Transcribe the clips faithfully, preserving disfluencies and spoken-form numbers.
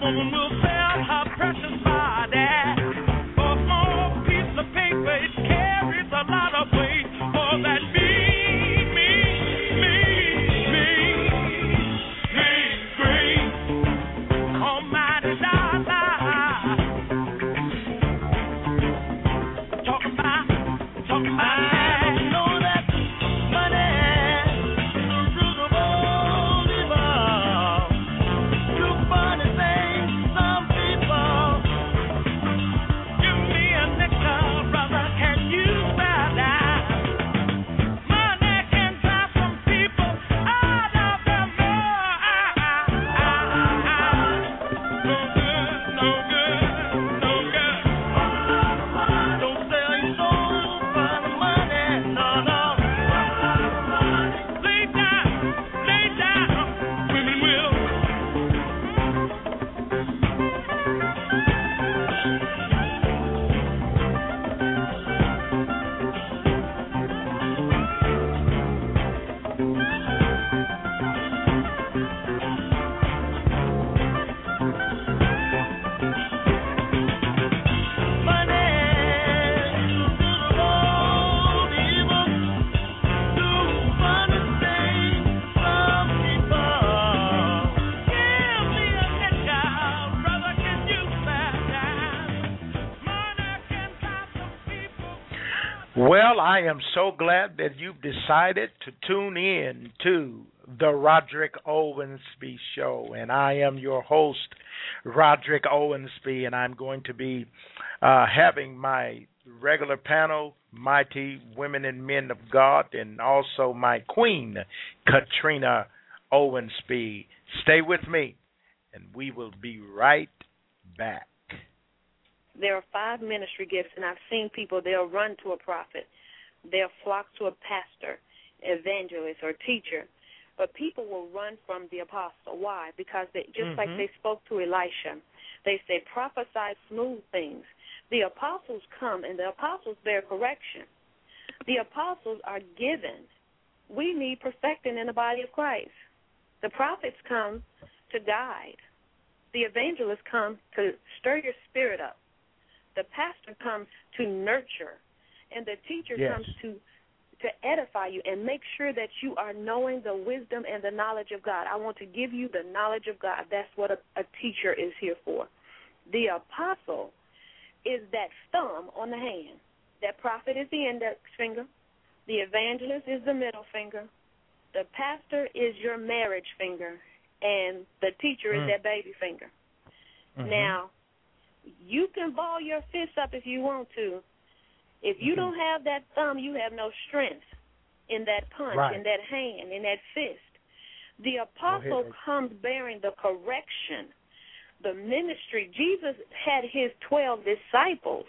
Well, I am so glad that you've decided to tune in to the Roderick Owensby Show, and I am your host, Roderick Owensby, and I'm going to be uh, having my regular panel, Mighty Women and Men of God, and also my queen, Katrina Owensby. Stay with me, and we will be right back. There are five ministry gifts, and I've seen people, they'll run to a prophet. They'll flock to a pastor, evangelist, or teacher. But people will run from the apostle. Why? Because they, just mm-hmm. like they spoke to Elisha, they say, prophesy smooth things. The apostles come, and the apostles bear correction. The apostles are given. We need perfecting in the body of Christ. The prophets come to guide. The evangelists come to stir your spirit up. The pastor comes to nurture, and the teacher yes. comes to to edify you and make sure that you are knowing the wisdom and the knowledge of God. I want to give you the knowledge of God. That's what a, a teacher is here for. The apostle is that thumb on the hand. That prophet is the index finger. The evangelist is the middle finger. The pastor is your marriage finger, and the teacher mm. is that baby finger. Mm-hmm. Now, you can ball your fist up if you want to. If you mm-hmm. don't have that thumb, you have no strength in that punch, right. in that hand, in that fist. The apostle comes bearing the correction, the ministry. Jesus had his twelve disciples,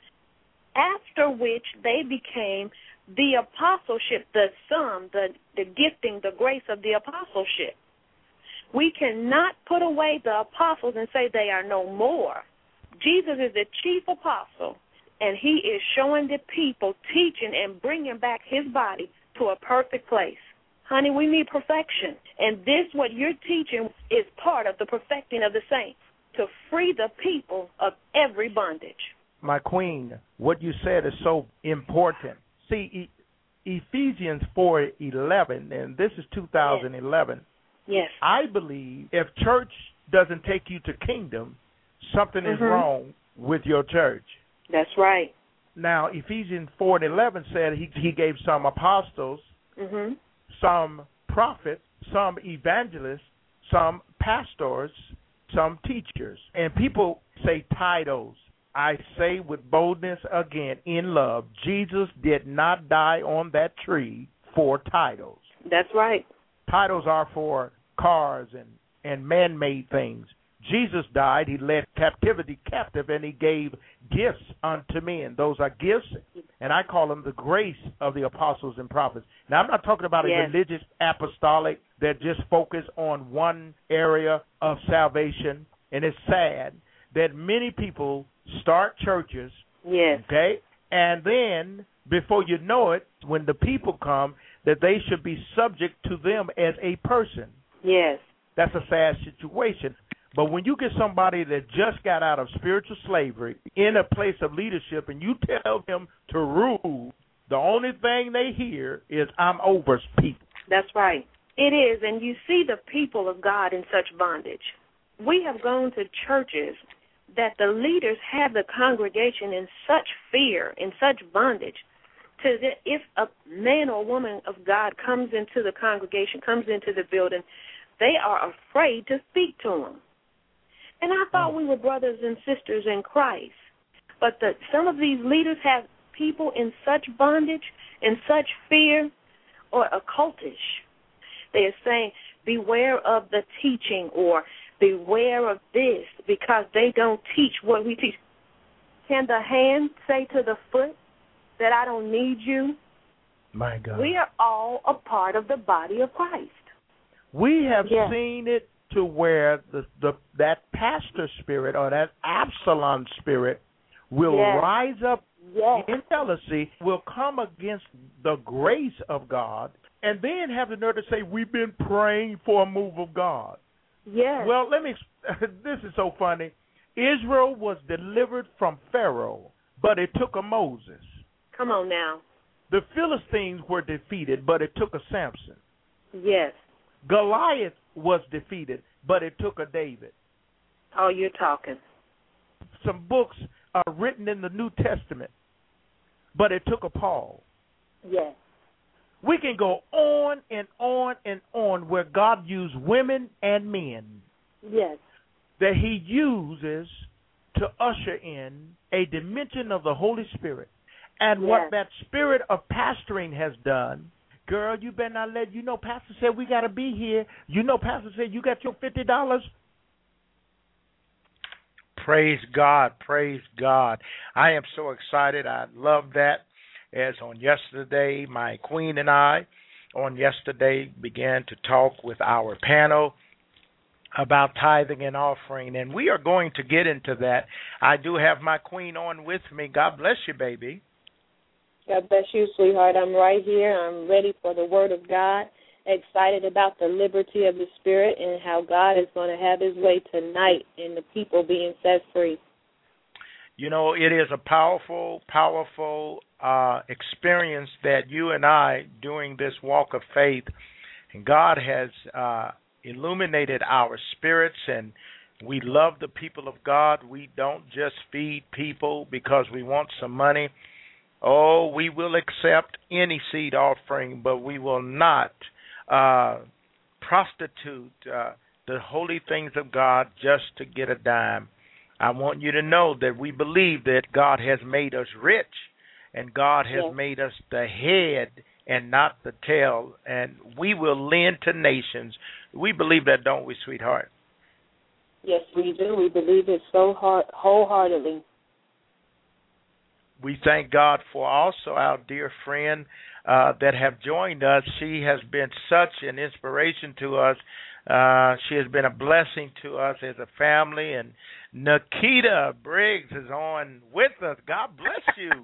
after which they became the apostleship, the sum, the, the gifting, the grace of the apostleship. We cannot put away the apostles and say they are no more. Jesus is the chief apostle, and he is showing the people, teaching and bringing back his body to a perfect place. Honey, we need perfection, and this, what you're teaching, is part of the perfecting of the saints, to free the people of every bondage. My queen, what you said is so important. See, e- Ephesians four eleven, and this is two thousand eleven. Yes. I believe if church doesn't take you to kingdom, something mm-hmm. is wrong with your church. That's right. Now, Ephesians four and eleven said he, he gave some apostles, mm-hmm. some prophets, some evangelists, some pastors, some teachers. And people say titles. I say with boldness again, in love, Jesus did not die on that tree for titles. That's right. Titles are for cars and, and man-made things. Jesus died, he led captivity captive, and he gave gifts unto men. Those are gifts, and I call them the grace of the apostles and prophets. Now, I'm not talking about yes. a religious apostolic that just focus on one area of salvation, and it's sad that many people start churches, yes. okay, and then before you know it, when the people come, that they should be subject to them as a person. Yes. That's a sad situation. But when you get somebody that just got out of spiritual slavery in a place of leadership and you tell them to rule, the only thing they hear is, I'm over people. That's right. It is, and you see the people of God in such bondage. We have gone to churches that the leaders have the congregation in such fear, in such bondage, to that if a man or woman of God comes into the congregation, comes into the building, they are afraid to speak to them. And I thought we were brothers and sisters in Christ. But the, some of these leaders have people in such bondage, in such fear, or occultish. They are saying, beware of the teaching, or beware of this, because they don't teach what we teach. Can the hand say to the foot that I don't need you? My God. We are all a part of the body of Christ. We have yes. seen it to where the, the that pastor spirit or that Absalom spirit will yes. rise up yes. in jealousy, will come against the grace of God, and then have the nerve to say, we've been praying for a move of God. Yes. Well, let me, this is so funny. Israel was delivered from Pharaoh, but it took a Moses. Come on now. The Philistines were defeated, but it took a Samson. Yes. Goliath was defeated, but it took a David. Oh, you're talking. Some books are written in the New Testament, but it took a Paul. Yes. We can go on and on and on where God used women and men. Yes. That he uses to usher in a dimension of the Holy Spirit. And yes. what that spirit of pastoring has done, girl, you better not let, you know, Pastor said we got to be here. You know, Pastor said you got your fifty dollars. Praise God. Praise God. I am so excited. I love that. As on yesterday, my queen and I on yesterday began to talk with our panel about tithing and offering, and we are going to get into that. I do have my queen on with me. God bless you, baby. God bless you, sweetheart. I'm right here. I'm ready for the word of God, excited about the liberty of the Spirit and how God is going to have his way tonight in the people being set free. You know, it is a powerful, powerful uh, experience that you and I doing this walk of faith, and God has uh, illuminated our spirits, and we love the people of God. We don't just feed people because we want some money. Oh, we will accept any seed offering, but we will not uh, prostitute uh, the holy things of God just to get a dime. I want you to know that we believe that God has made us rich, and God has yes. made us the head and not the tail, and we will lend to nations. We believe that, don't we, sweetheart? Yes, we do. We believe it so hard, wholeheartedly. We thank God for also our dear friend uh, that have joined us. She has been such an inspiration to us. Uh, she has been a blessing to us as a family. And Nikita Briggs is on with us. God bless you.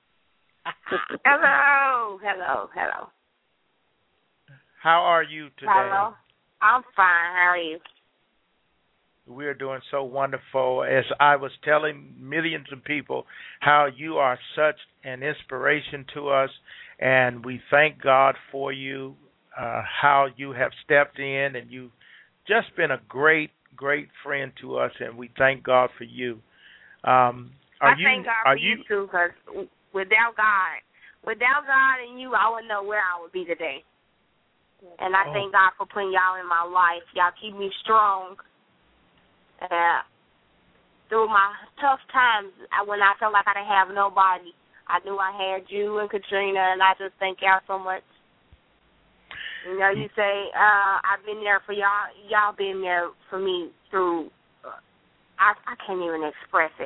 Hello, hello, hello. How are you today? Hello. I'm fine. How are you? We're doing so wonderful. As I was telling millions of people how you are such an inspiration to us, and we thank God for you, uh, how you have stepped in, and you've just been a great, great friend to us, and we thank God for you. Um, are I you, thank God are for you, you, too, because without God, without God and you, I wouldn't know where I would be today. And I oh. thank God for putting y'all in my life. Y'all keep me strong. Uh, through my tough times, when I felt like I didn't have nobody, I knew I had you and Katrina, and I just thank y'all so much. You know, you say, uh, I've been there for y'all. Y'all been there for me through, uh, I, I can't even express it.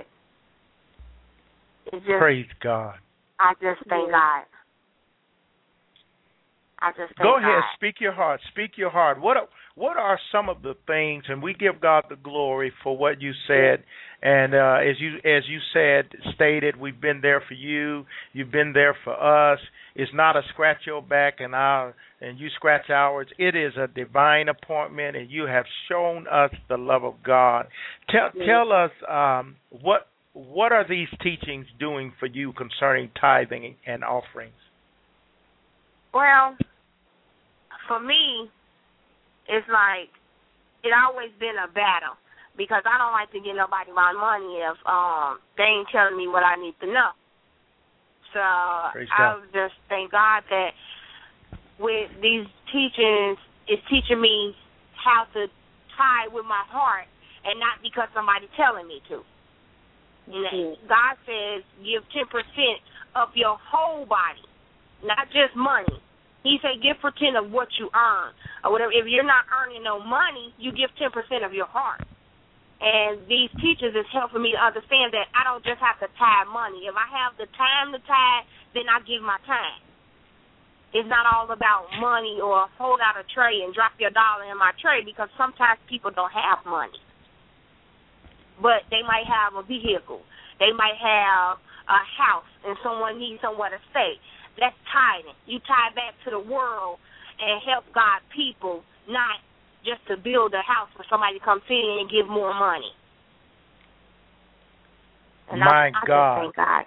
It's just, praise God. I just thank God. I just thank Go ahead, God. speak your heart. Speak your heart. What are, what are some of the things, and we give God the glory for what you said. And uh, as you as you said, stated, we've been there for you. You've been there for us. It's not a scratch your back and our and you scratch ours. It is a divine appointment, and you have shown us the love of God. Tell Yes. tell us um, what what are these teachings doing for you concerning tithing and offerings? Well, for me, it's like it always been a battle because I don't like to give nobody my money if um they ain't telling me what I need to know. So Praise I God. just thank God that with these teachings, it's teaching me how to tithe with my heart and not because somebody's telling me to. You know, Mhm. God says give ten percent of your whole body, not just money. He said give for ten of what you earn or whatever. If you're not earning no money, you give ten percent of your heart. And these teachers is helping me to understand that I don't just have to tithe money. If I have the time to tithe, then I give my time. It's not all about money or hold out a tray and drop your dollar in my tray because sometimes people don't have money. But they might have a vehicle. They might have a house and someone needs somewhere to stay. That's tithing. You tie back to the world and help God people, not just to build a house for somebody to come sit in and give more money. And My I, I God. Just thank God.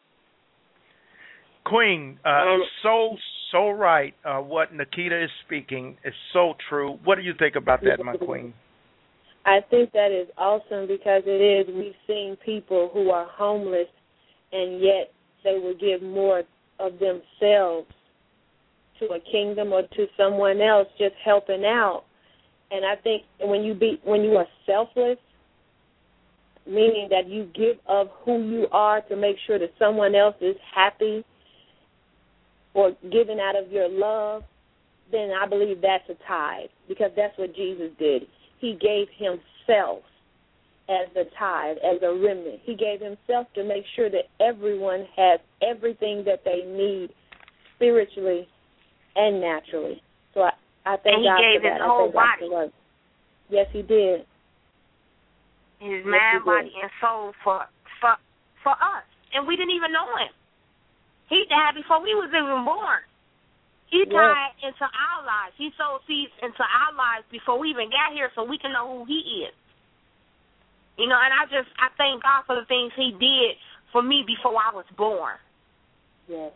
Queen, uh, And- so so right. Uh, what Nikita is speaking is so true. What do you think about that, my queen? I think that is awesome because it is. We've seen people who are homeless, and yet they will give more of themselves to a kingdom or to someone else, just helping out. And I think when you be when you are selfless, meaning that you give of who you are to make sure that someone else is happy, or giving out of your love, then I believe that's a tithe because that's what Jesus did. He gave himself as a tithe, as a remnant. He gave himself to make sure that everyone has everything that they need spiritually and naturally. So I, I thank And he God gave for his that. whole I thank God body. for that. Yes, he did. His Yes, mind, he body, did. and soul for for for us, and we didn't even know him. He died before we was even born. He Yes. died into our lives. He sowed seeds into our lives before we even got here, so we can know who he is. You know, and I just I thank God for the things he did for me before I was born. Yes.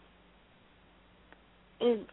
And,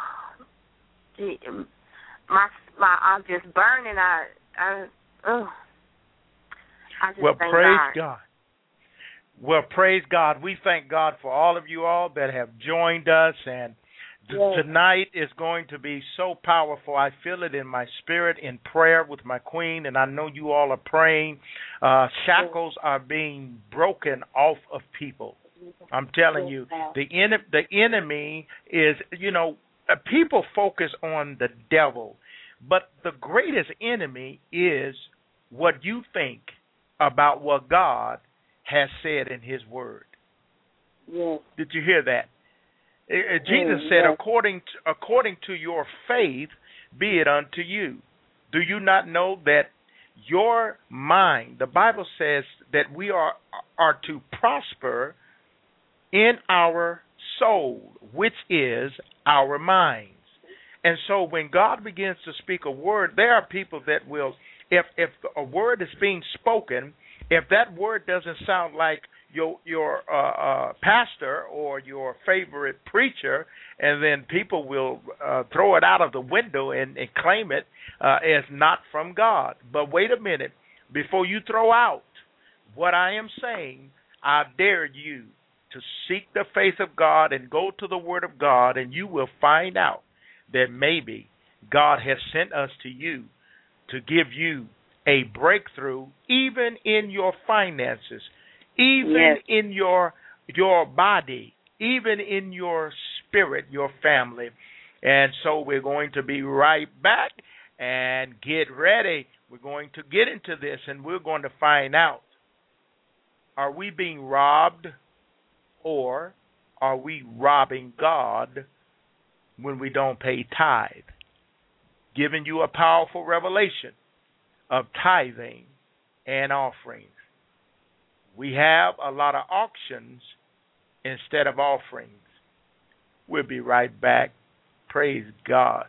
my my I'm just burning. I I ugh. I just Well, thank praise God. God. Well, praise God. We thank God for all of you all that have joined us, and t- Yes. tonight is going to be so powerful. I feel it in my spirit in prayer with my queen, and I know you all are praying. Uh, shackles are being broken off of people. I'm telling you, the en- the enemy is, you know, uh, people focus on the devil, but the greatest enemy is what you think about what God has said in his word. Yes. Did you hear that? Uh, uh, Jesus Mm, said, yes. according to, according to your faith, be it unto you. Do you not know that your mind, the Bible says that we are are to prosper in our soul, which is our minds. And so when God begins to speak a word, there are people that will, if if a word is being spoken, if that word doesn't sound like your your uh, uh, pastor or your favorite preacher, and then people will uh, throw it out of the window and, and claim it uh, as not from God. But wait a minute, before you throw out what I am saying, I dare you to seek the face of God and go to the Word of God, and you will find out that maybe God has sent us to you to give you a breakthrough, even in your finances, even Yes. in your your body, even in your spirit, your family. And so we're going to be right back and get ready. We're going to get into this, and we're going to find out, are we being robbed, or are we robbing God when we don't pay tithe. Giving you a powerful revelation of tithing and offerings. We have a lot of auctions instead of offerings. We'll be right back. Praise God.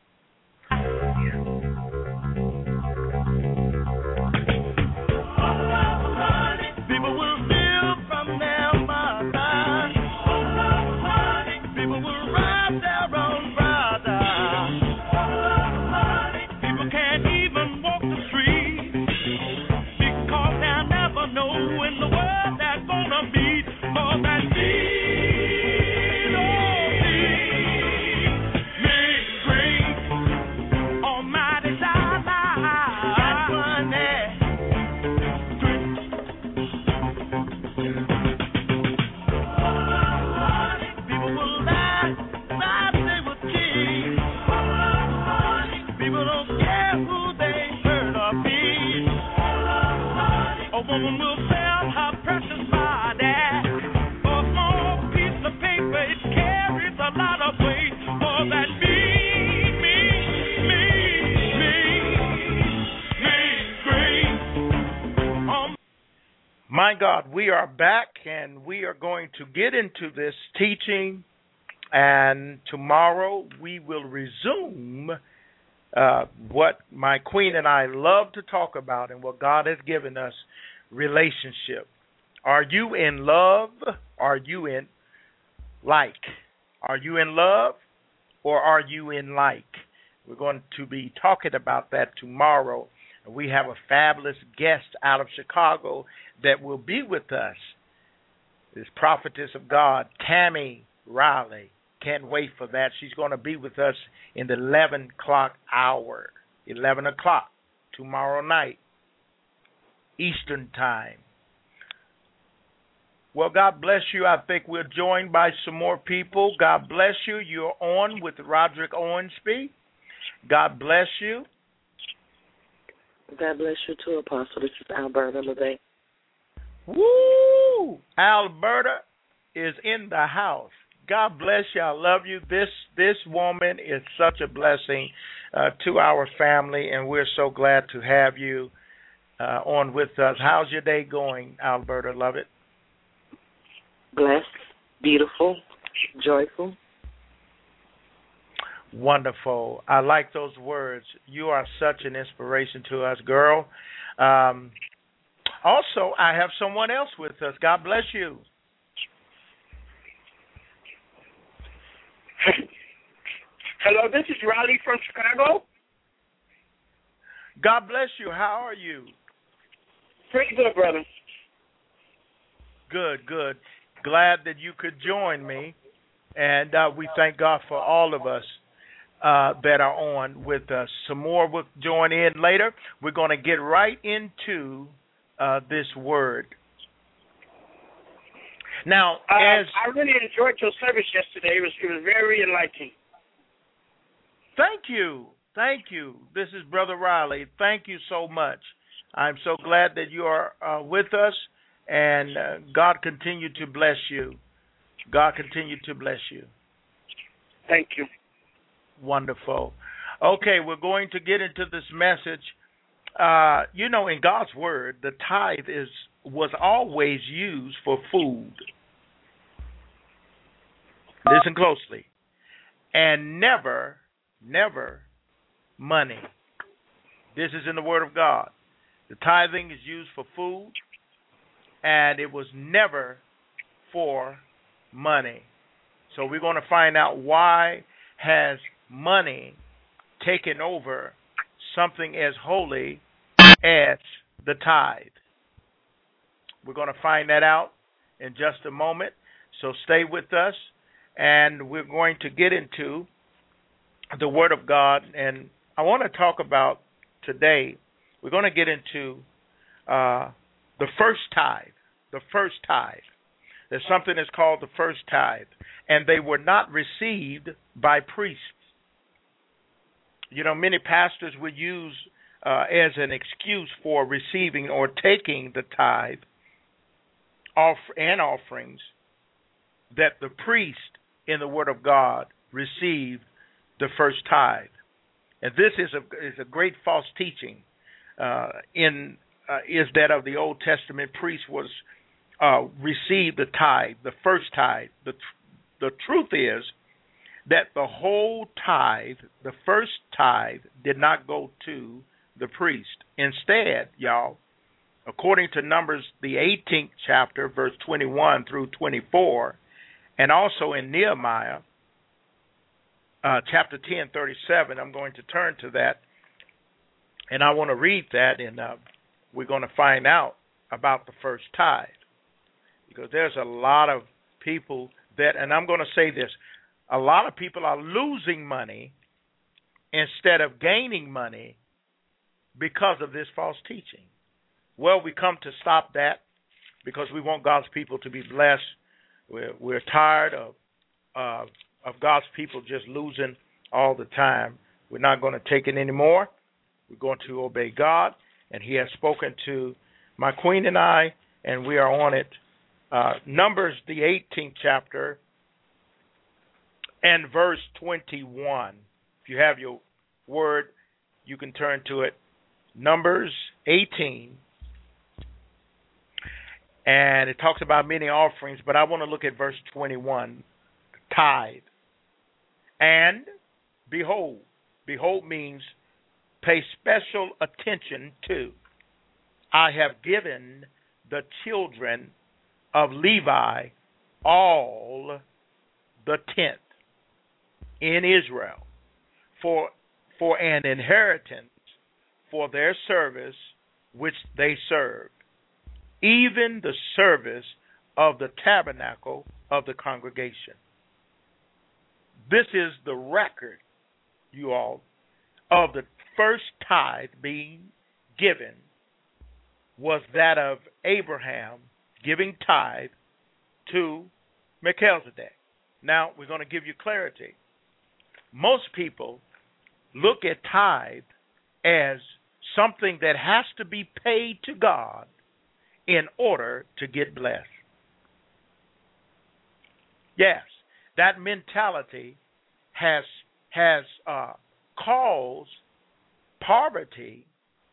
My God, we are back, and we are going to get into this teaching, and tomorrow we will resume uh, what my queen and I love to talk about and what God has given us, relationship. Are you in love? Are you in like? Are you in love or are you in like? We're going to be talking about that tomorrow. We have a fabulous guest out of Chicago that will be with us. This prophetess of God, Tammy Riley. Can't wait for that. She's going to be with us in the eleven o'clock hour. eleven o'clock tomorrow night, Eastern Time. Well, God bless you. I think we're joined by some more people. God bless you. You're on with Roderick Owensby. God bless you. God bless you too, Apostle. This is Alberta LeVay. Woo! Alberta is in the house. God bless you. I love you. This this woman is such a blessing uh, to our family, and we're so glad to have you uh, on with us. How's your day going, Alberta? Love it. Blessed, beautiful, joyful. Wonderful. I like those words. You are such an inspiration to us, girl. Um, also, I have someone else with us. God bless you. Hello, this is Riley from Chicago. God bless you. How are you? Pretty good, brother. Good, good. Glad that you could join me. And uh, we thank God for all of us uh, that are on with us. Some more will join in later. We're going to get right into uh, this word. Now, uh, as I really enjoyed your service yesterday. It was, it was very enlightening. Thank you. Thank you. This is Brother Riley. Thank you so much. I'm so glad that you are uh, with us, and uh, God continue to bless you. God continue to bless you. Thank you. Wonderful. Okay, we're going to get into this message. Uh, you know, in God's word, the tithe is was always used for food. Listen closely. And never, never money. This is in the word of God. The tithing is used for food, and it was never for money. So we're going to find out why has money taken over something as holy as the tithe. We're going to find that out in just a moment. So stay with us, and we're going to get into the Word of God. And I want to talk about today, we're going to get into uh, the first tithe. The first tithe. There's something that's called the first tithe, and they were not received by priests. You know, many pastors would use uh, as an excuse for receiving or taking the tithe off and offerings that the priest in the Word of God received the first tithe. And this is a is a great false teaching. Uh, in uh, is that of the Old Testament priest was uh, received the tithe, the first tithe. The the truth is that the whole tithe, the first tithe, did not go to the priest. Instead, y'all, according to Numbers, the eighteenth chapter, verse twenty-one through twenty-four, and also in Nehemiah, uh, chapter ten, thirty-seven, I'm going to turn to that, and I want to read that, and uh, we're going to find out about the first tithe, because there's a lot of people that, and I'm going to say this, a lot of people are losing money instead of gaining money because of this false teaching. Well, we come to stop that because we want God's people to be blessed. We're, we're tired of uh, of God's people just losing all the time. We're not going to take it anymore. We're going to obey God, and He has spoken to my queen and I, and we are on it. Uh, Numbers, the eighteenth chapter, and verse twenty-one. If you have your word, you can turn to it. Numbers eighteen. And it talks about many offerings, but I want to look at verse twenty-one, tithe. And behold, behold means pay special attention to. I have given the children of Levi all the tenth in Israel for for an inheritance for their service which they served, even the service of the tabernacle of the congregation. This is the record, you all, of the first tithe being given was that of Abraham giving tithe to Melchizedek. Now, we're going to give you clarity. Most people look at tithe as something that has to be paid to God in order to get blessed. Yes, that mentality has has uh, caused poverty.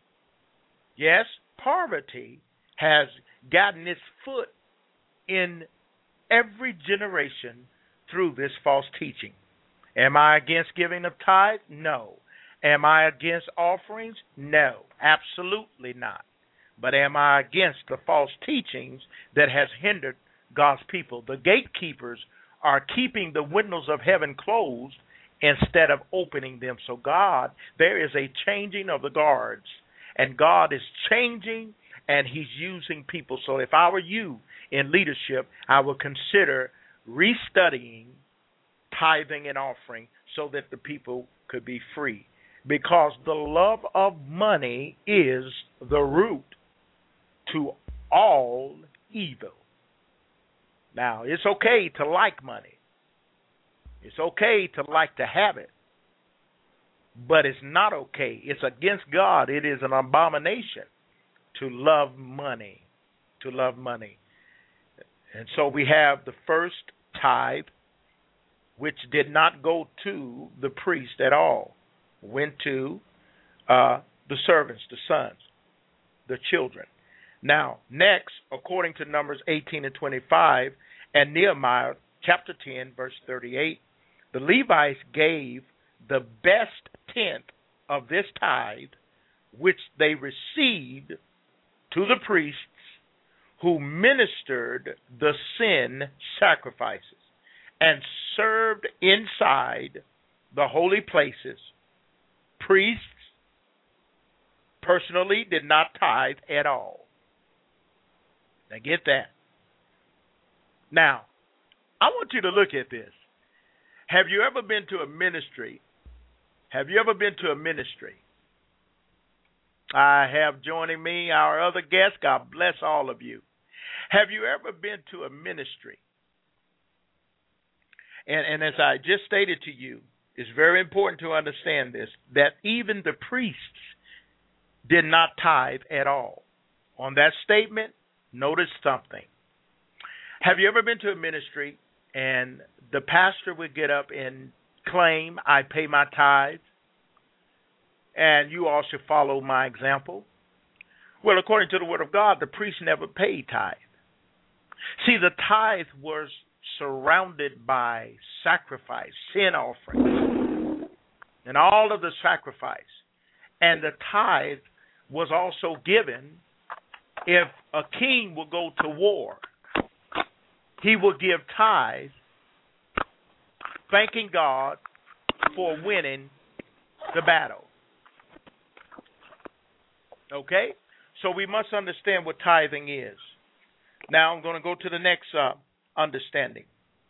Yes, poverty has gotten its foot in every generation through this false teaching. Am I against giving of tithe? No. Am I against offerings? No, absolutely not. But am I against the false teachings that has hindered God's people? The gatekeepers are keeping the windows of heaven closed instead of opening them. So God, there is a changing of the guards, and God is changing, and He's using people. So if I were you in leadership, I would consider restudying tithing and offering so that the people could be free. Because the love of money is the root to all evil. Now, it's okay to like money. It's okay to like to have it. But it's not okay. It's against God. It is an abomination to love money. To love money. And so we have the first tithe, which did not go to the priest at all. Went to uh, the servants, the sons, the children. Now, next, according to Numbers eighteen and twenty-five and Nehemiah chapter ten, verse thirty-eight, the Levites gave the best tenth of this tithe, which they received, to the priests who ministered the sin sacrifices and served inside the holy places. Priests personally did not tithe at all. Now get that. Now, I want you to look at this. Have you ever been to a ministry? Have you ever been to a ministry? I have joining me our other guest. God bless all of you. Have you ever been to a ministry? And, and as I just stated to you, it's very important to understand this, that even the priests did not tithe at all. On that statement, notice something. Have you ever been to a ministry and the pastor would get up and claim I pay my tithes, and you all should follow my example. Well, according to the Word of God, the priest never paid tithe. See, the tithe was surrounded by sacrifice, sin offerings, and all of the sacrifice. And the tithe was also given if a king would go to war. He would give tithe, thanking God for winning the battle. Okay? So we must understand what tithing is. Now I'm going to go to the next uh, understanding.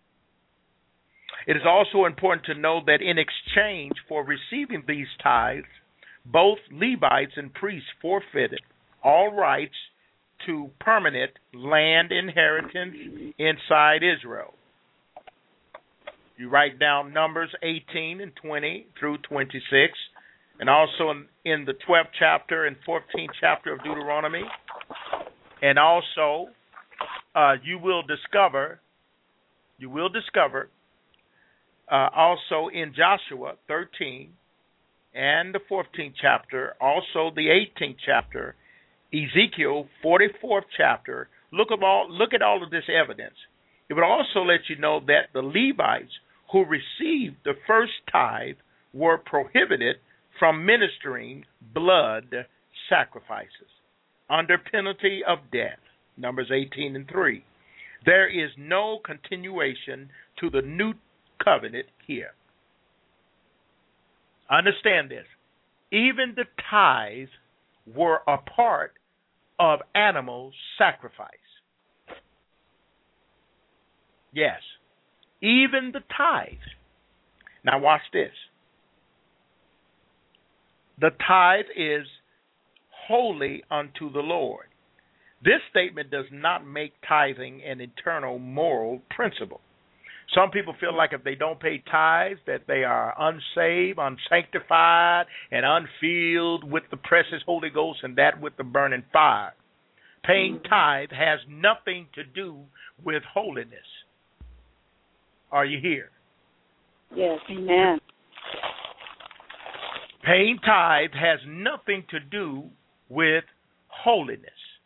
It is also important to know that in exchange for receiving these tithes, both Levites and priests forfeited all rights to permanent land inheritance inside Israel. You write down Numbers eighteen and twenty through twenty-six, and also in, in the twelfth chapter and fourteenth chapter of Deuteronomy. And also, uh, you will discover, you will discover, uh, also in Joshua thirteen and the fourteenth chapter, also the eighteenth chapter, Ezekiel forty-fourth chapter. Look at all, look at all of this evidence. It would also let you know that the Levites who received the first tithe were prohibited from ministering blood sacrifices under penalty of death. Numbers eighteen and three. There is no continuation to the new covenant here. Understand this. Even the tithes were a part of animal sacrifice. Yes. Even the tithe. Now watch this. The tithe is holy unto the Lord. This statement does not make tithing an eternal moral principle. Some people feel like if they don't pay tithes, that they are unsaved, unsanctified, and unfilled with the precious Holy Ghost, and that with the burning fire. Paying tithe has nothing to do with holiness. Are you here? Yes, amen. Paying tithe has nothing to do with holiness.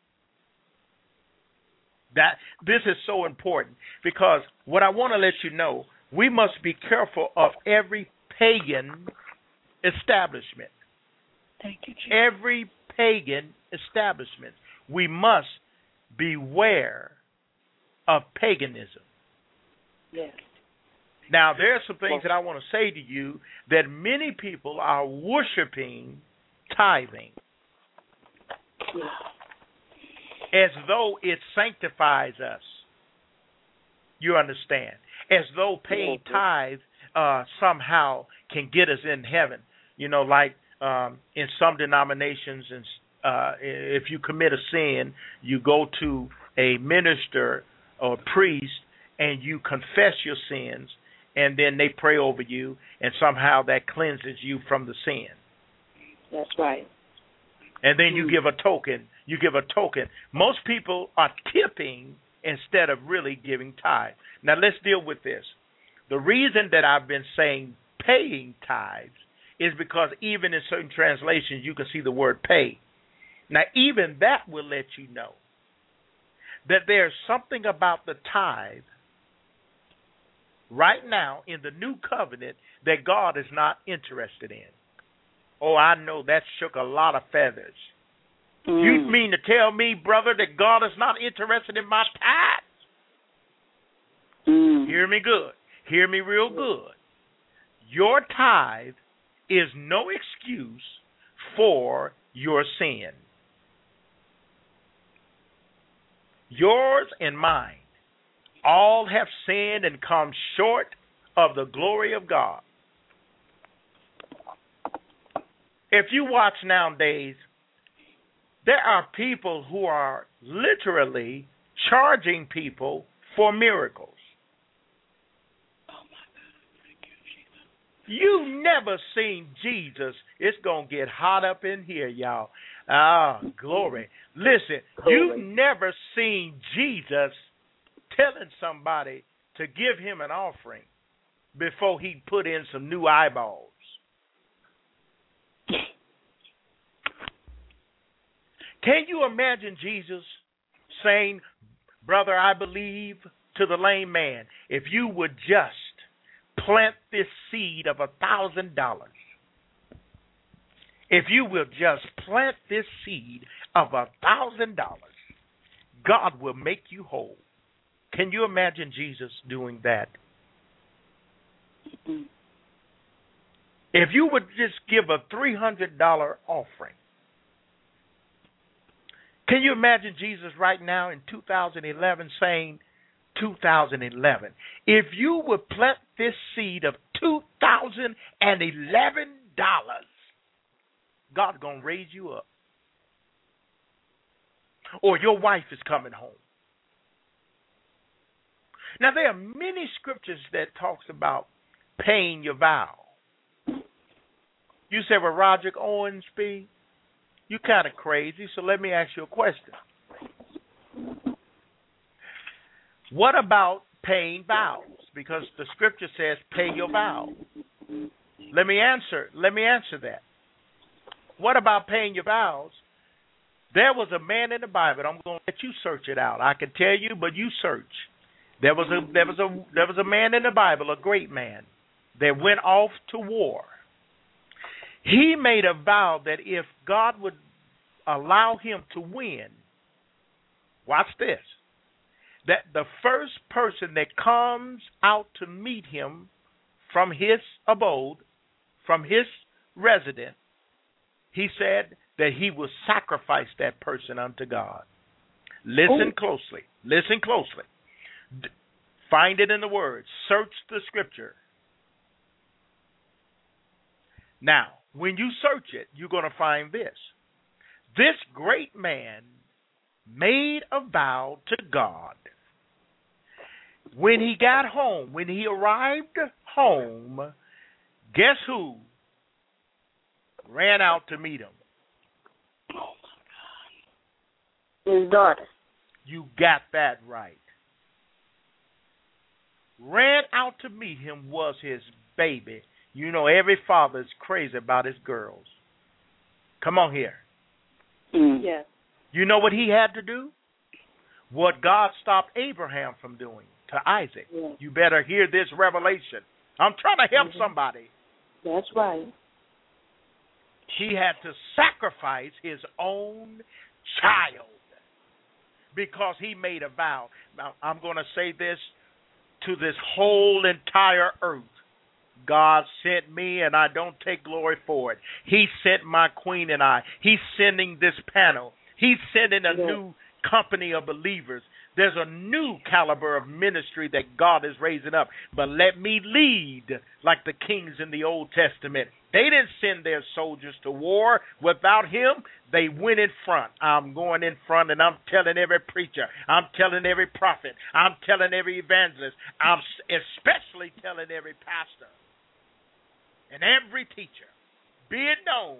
That this is so important because what I want to let you know, we must be careful of every pagan establishment. Thank you, Jesus. Every pagan establishment. We must beware of paganism. Yes. Now, there are some things that I want to say to you that many people are worshiping tithing. Yes. As though it sanctifies us. You understand? As though paying tithe uh, somehow can get us in heaven. You know, like um, in some denominations, and uh, if you commit a sin, you go to a minister or priest and you confess your sins, and then they pray over you, and somehow that cleanses you from the sin. That's right. And then you give a token. You give a token. Most people are tipping instead of really giving tithe. Now, let's deal with this. The reason that I've been saying paying tithes is because even in certain translations, you can see the word pay. Now, even that will let you know that there's something about the tithe right now in the new covenant that God is not interested in. Oh, I know that shook a lot of feathers. Mm. You mean to tell me, brother, that God is not interested in my tithe? Mm. Hear me good. Hear me real good. Your tithe is no excuse for your sin. Yours and mine all have sinned and come short of the glory of God. If you watch nowadays, there are people who are literally charging people for miracles. Oh, my God. Thank you, Jesus. You've never seen Jesus. It's going to get hot up in here, y'all. Ah, glory. Listen, Glory. You've never seen Jesus telling somebody to give him an offering. before he put in some new eyeballs. Can you imagine Jesus saying, brother, I believe, to the lame man, if you would just plant this seed of a thousand dollars, if you will just plant this seed of a thousand dollars, God will make you whole. Can you imagine Jesus doing that? Mm-hmm. If you would just give a three hundred dollars offering, can you imagine Jesus right now in two thousand eleven saying, two thousand eleven, if you would plant this seed of two thousand eleven dollars, God's going to raise you up. Or your wife is coming home. Now, there are many scriptures that talks about paying your vow. You say, well, Roderick Owensby, you kind of crazy, so let me ask you a question. What about paying vows? Because the scripture says pay your vow. Let me answer. Let me answer that. What about paying your vows? There was a man in the Bible. I'm going to let you search it out. I can tell you, but you search. There was a there was a there was a man in the Bible, a great man, that went off to war. He made a vow that if God would allow him to win, watch this, that the first person that comes out to meet him from his abode, from his residence, he said that he will sacrifice that person unto God. Listen closely. Listen closely. D- find it in the Word. Search the Scripture. Now, when you search it, you're going to find this. This great man made a vow to God. When he got home, when he arrived home, guess who ran out to meet him? Oh, my His daughter. You got that right. Ran out to meet him was his baby. You know, every father is crazy about his girls. Come on here. Mm. Yes. You know what he had to do? What God stopped Abraham from doing to Isaac. Yes. You better hear this revelation. I'm trying to help Mhm. somebody. That's right. He had to sacrifice his own child because he made a vow. Now, I'm going to say this to this whole entire earth. God sent me, and I don't take glory for it. He sent my queen and I. He's sending this panel. He's sending a Yes. new company of believers. There's a new caliber of ministry that God is raising up. But let me lead like the kings in the Old Testament. They didn't send their soldiers to war. Without him, they went in front. I'm going in front, and I'm telling every preacher. I'm telling every prophet. I'm telling every evangelist. I'm especially telling every pastor and every teacher. Be it known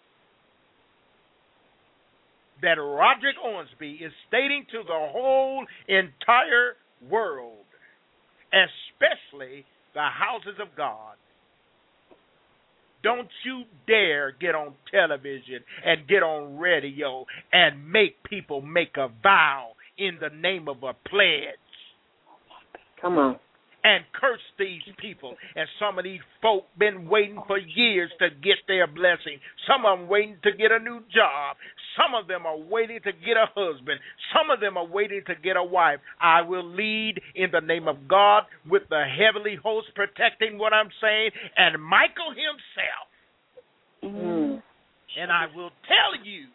that Roderick Owensby is stating to the whole entire world, especially the houses of God, don't you dare get on television and get on radio and make people make a vow in the name of a pledge. Come on. And curse these people. And some of these folk been waiting for years to get their blessing. Some of them waiting to get a new job. Some of them are waiting to get a husband. Some of them are waiting to get a wife. I will lead in the name of God with the heavenly host protecting what I'm saying and Michael himself. Mm. And I will tell you,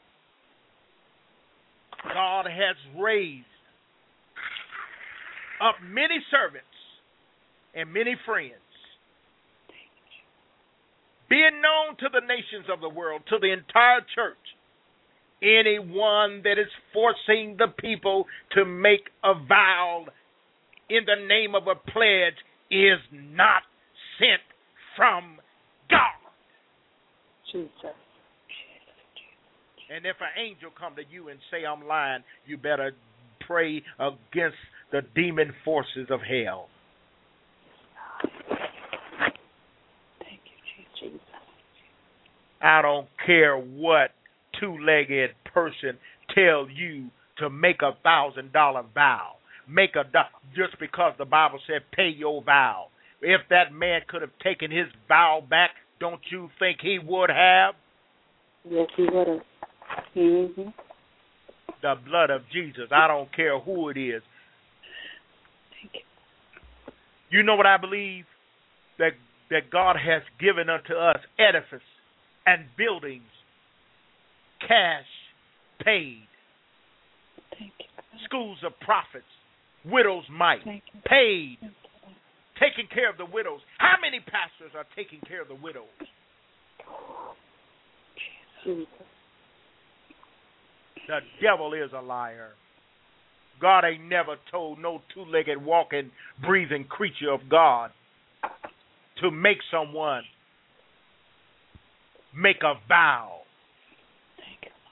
God has raised up many servants and many friends. Be it known to the nations of the world, to the entire church, anyone that is forcing the people to make a vow in the name of a pledge is not sent from God. Jesus. And if an angel come to you and say I'm lying, you better pray against the demon forces of hell. I don't care what two-legged person tell you to make a thousand dollar vow. Make a do- just because the Bible said pay your vow. If that man could have taken his vow back, don't you think he would have? Yes, he would have. Mm-hmm. The blood of Jesus. I don't care who it is. Thank you. You know what I believe? That that God has given unto us edifice and buildings, cash paid, Thank you. schools of prophets, widows' mite, Thank you. paid, Thank taking care of the widows. How many pastors are taking care of the widows? you. The devil is a liar. God ain't never told no two-legged, walking, breathing creature of God to make someone make a vow. Thank you.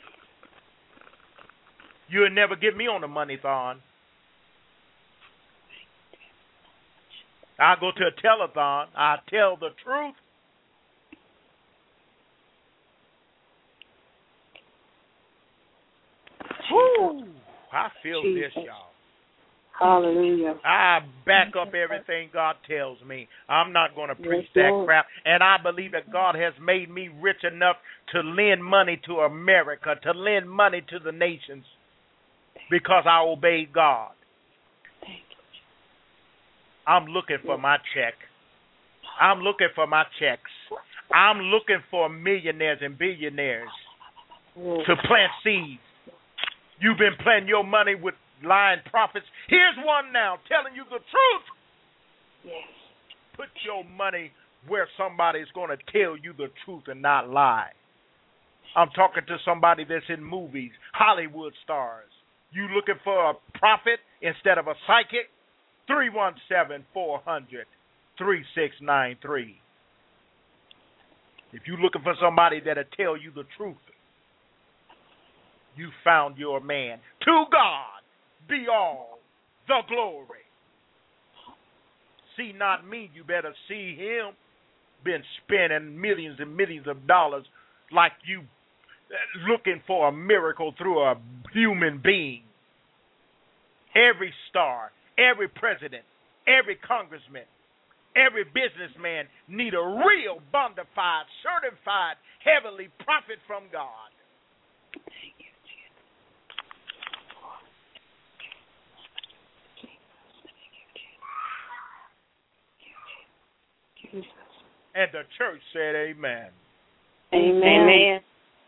You'll never get me on the money thon. I go to a telethon. I tell the truth. Woo! I feel Jesus. this, y'all. Hallelujah. I back up everything God tells me. I'm not going to preach Yes, that Lord. crap. And I believe that God has made me rich enough to lend money to America, to lend money to the nations, because I obeyed God. Thank you. I'm looking for my check. I'm looking for my checks. I'm looking for millionaires and billionaires Yes. to plant seeds. You've been planting your money with lying prophets. Here's one now telling you the truth. Yes. Put your money where somebody's going to tell you the truth and not lie. I'm talking to somebody that's in movies, Hollywood stars. You looking for a prophet instead of a psychic? three one seven, four hundred, three six nine three. If you're looking for somebody that'll tell you the truth, you found your man. To God be all the glory. See not me, you better see him. Been spending millions and millions of dollars like you looking for a miracle through a human being. Every star, every president, every congressman, every businessman need a real bona fide, certified, heavenly prophet from God. Thank you, Jesus. Jesus. And the church said amen. Amen. Amen.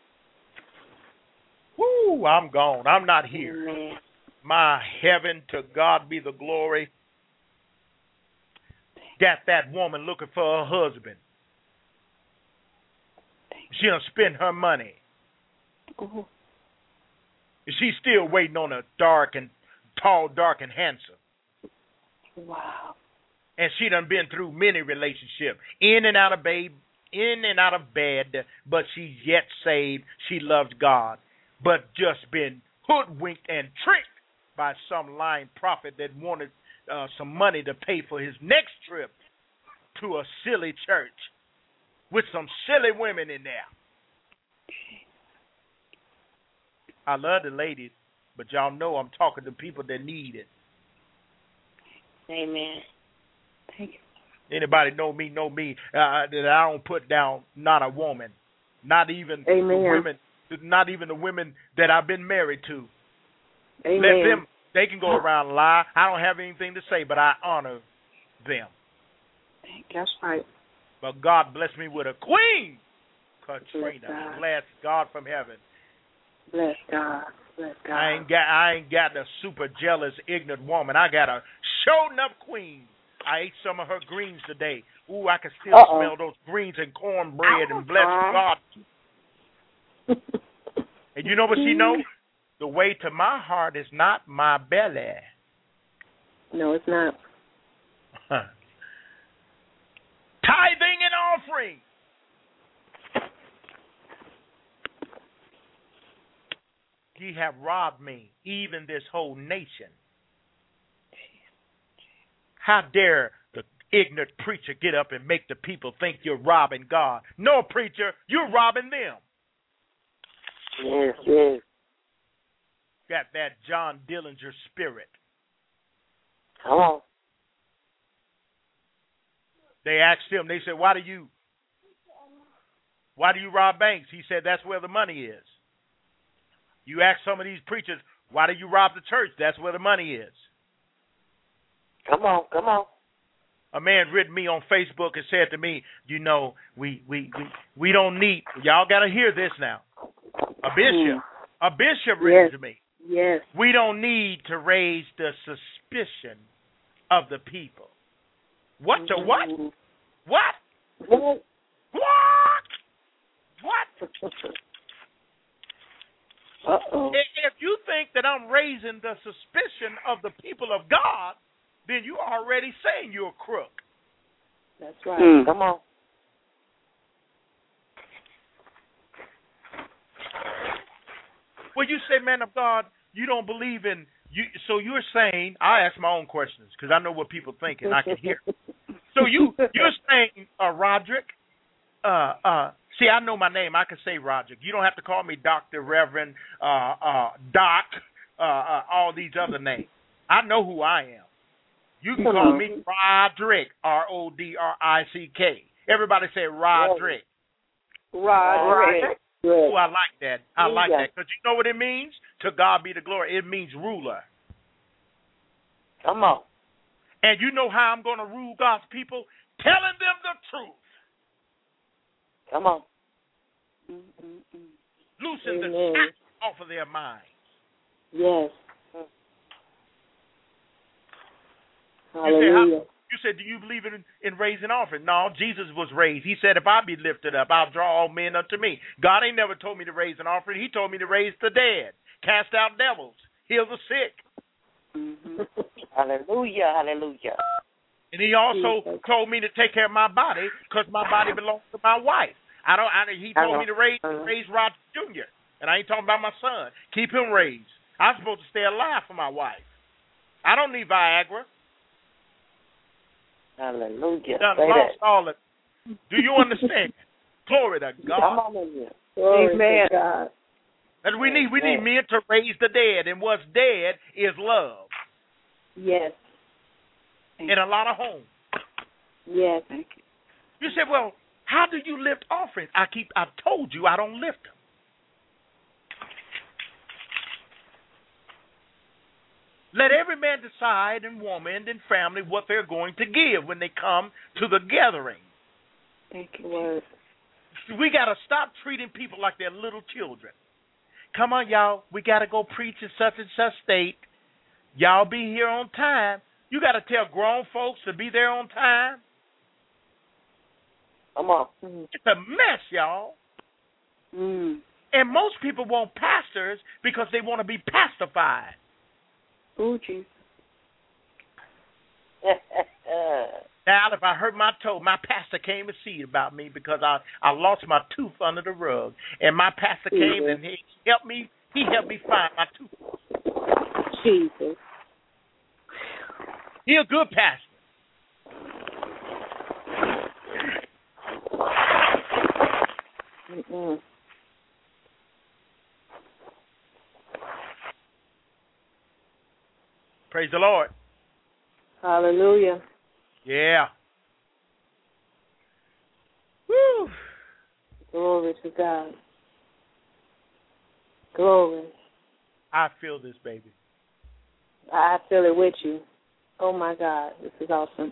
Woo, I'm gone. I'm not here. Amen. My heaven, to God be the glory. Got that woman looking for her husband. She done spend her money. Oh. She's still waiting on a dark and tall, dark and handsome. Wow. And she done been through many relationships, in and out of babe, in and out of bed, but she's yet saved. She loves God, but just been hoodwinked and tricked by some lying prophet that wanted uh, some money to pay for his next trip to a silly church with some silly women in there. I love the ladies, but y'all know I'm talking to people that need it. Amen. Thank you. Anybody know me, know me, uh, that I don't put down not a woman, not even Amen. the women, not even the women that I've been married to. Amen. Let them, they can go around and lie. I don't have anything to say, but I honor them. That's right. But God bless me with a queen, Katrina. Bless God. Bless God from heaven. Bless God. Bless God. I ain't got, I ain't got a super jealous, ignorant woman. I got a show enough queen. I ate some of her greens today. Ooh, I can still Uh-oh. smell those greens and cornbread, and bless God. And you know what she knows? The way to my heart is not my belly. No, it's not. Tithing and offering. Ye have robbed me, even this whole nation. How dare the ignorant preacher get up and make the people think you're robbing God. No, preacher, you're robbing them. Yes, yes. Got that John Dillinger spirit. Come on. They asked him, they said, why do you, why do you rob banks? He said, that's where the money is. You ask some of these preachers, why do you rob the church? That's where the money is. Come on, come on. A man written me on Facebook and said to me, you know, we we we, we don't need, y'all got to hear this now. A bishop, a bishop written Yes. to me. Yes. We don't need to raise the suspicion of the people. What the what? What? What? What? What? Uh-oh. If, if you think that I'm raising the suspicion of the people of God, then you already saying you're a crook. That's right. Mm. Come on. Well, you say, man of God, you don't believe in you. So you're saying, I ask my own questions because I know what people think and I can hear. So you you're saying, uh, Roderick, uh, uh, see, I know my name. I can say Roderick. You don't have to call me Doctor Reverend, uh, uh, Doc, uh, uh, all these other names. I know who I am. You can call me Roderick, R O D R I C K. Everybody say Roderick. Roderick. Oh, I like that. I Yeah. like that. Because you know what it means? To God be the glory. It means ruler. Come on. And you know how I'm going to rule God's people? Telling them the truth. Come on. Mm-mm-mm. Loosen the Amen. shackles off of their minds. Yes. You say, Hallelujah. how, you said, do you believe in, in raising offering? No, Jesus was raised. He said, if I be lifted up, I'll draw all men unto me. God ain't never told me to raise an offering. He told me to raise the dead, cast out devils, heal the sick. Mm-hmm. Hallelujah, hallelujah. And he also Jesus. told me to take care of my body because my body belongs to my wife. I don't. I, he told me to raise raise Rod Junior And I ain't talking about my son. Keep him raised. I'm supposed to stay alive for my wife. I don't need Viagra. Hallelujah. Done Say lost that. all of. Do you understand? Glory to Come God. on in here. Glory Amen. to God. And we need we need Amen. men to raise the dead, and what's dead is love Yes. in a lot of homes. Yes. Thank you. You said, well, how do you lift offerings? I keep I've told you I don't lift them. Let every man decide, and woman and family, what they're going to give when they come to the gathering. Thank you, Lord. We got to stop treating people like they're little children. Come on, y'all. We got to go preach in such and such state. Y'all be here on time. You got to tell grown folks to be there on time. Come on. It's a mess, y'all. Mm. And most people want pastors because they want to be pacified. Ooh, Jesus. Now, if I hurt my toe, my pastor came to see about me because I, I lost my tooth under the rug. And my pastor came Jesus. and he helped me. He helped me find my tooth. Jesus. He a good pastor. Mm-mm. Praise the Lord. Hallelujah. Yeah. Woo. Glory to God. Glory. I feel this, baby. I feel it with you. Oh, my God. This is awesome.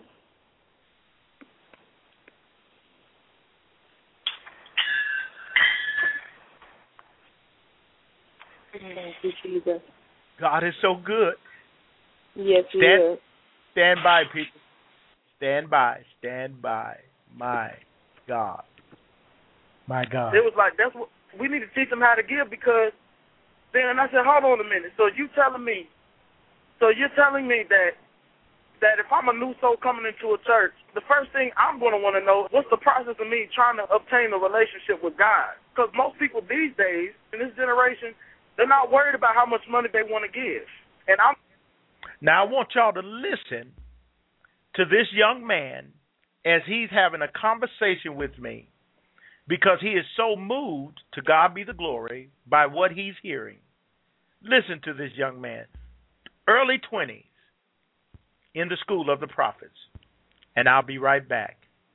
Thank you, Jesus. God is so good. Yes, He Stand- is. Stand by, people. Stand by. Stand by. My God. My God. It was like, that's what we need to teach them how to give, because then I said, hold on a minute. So you telling me, so you're telling me that that if I'm a new soul coming into a church, the first thing I'm going to want to know, what's the process of me trying to obtain a relationship with God? Because most people these days, in this generation, they're not worried about how much money they want to give. And I'm Now, I want y'all to listen to this young man as he's having a conversation with me because he is so moved, to God be the glory, by what he's hearing. Listen to this young man, early twenties, in the school of the prophets. And I'll be right back.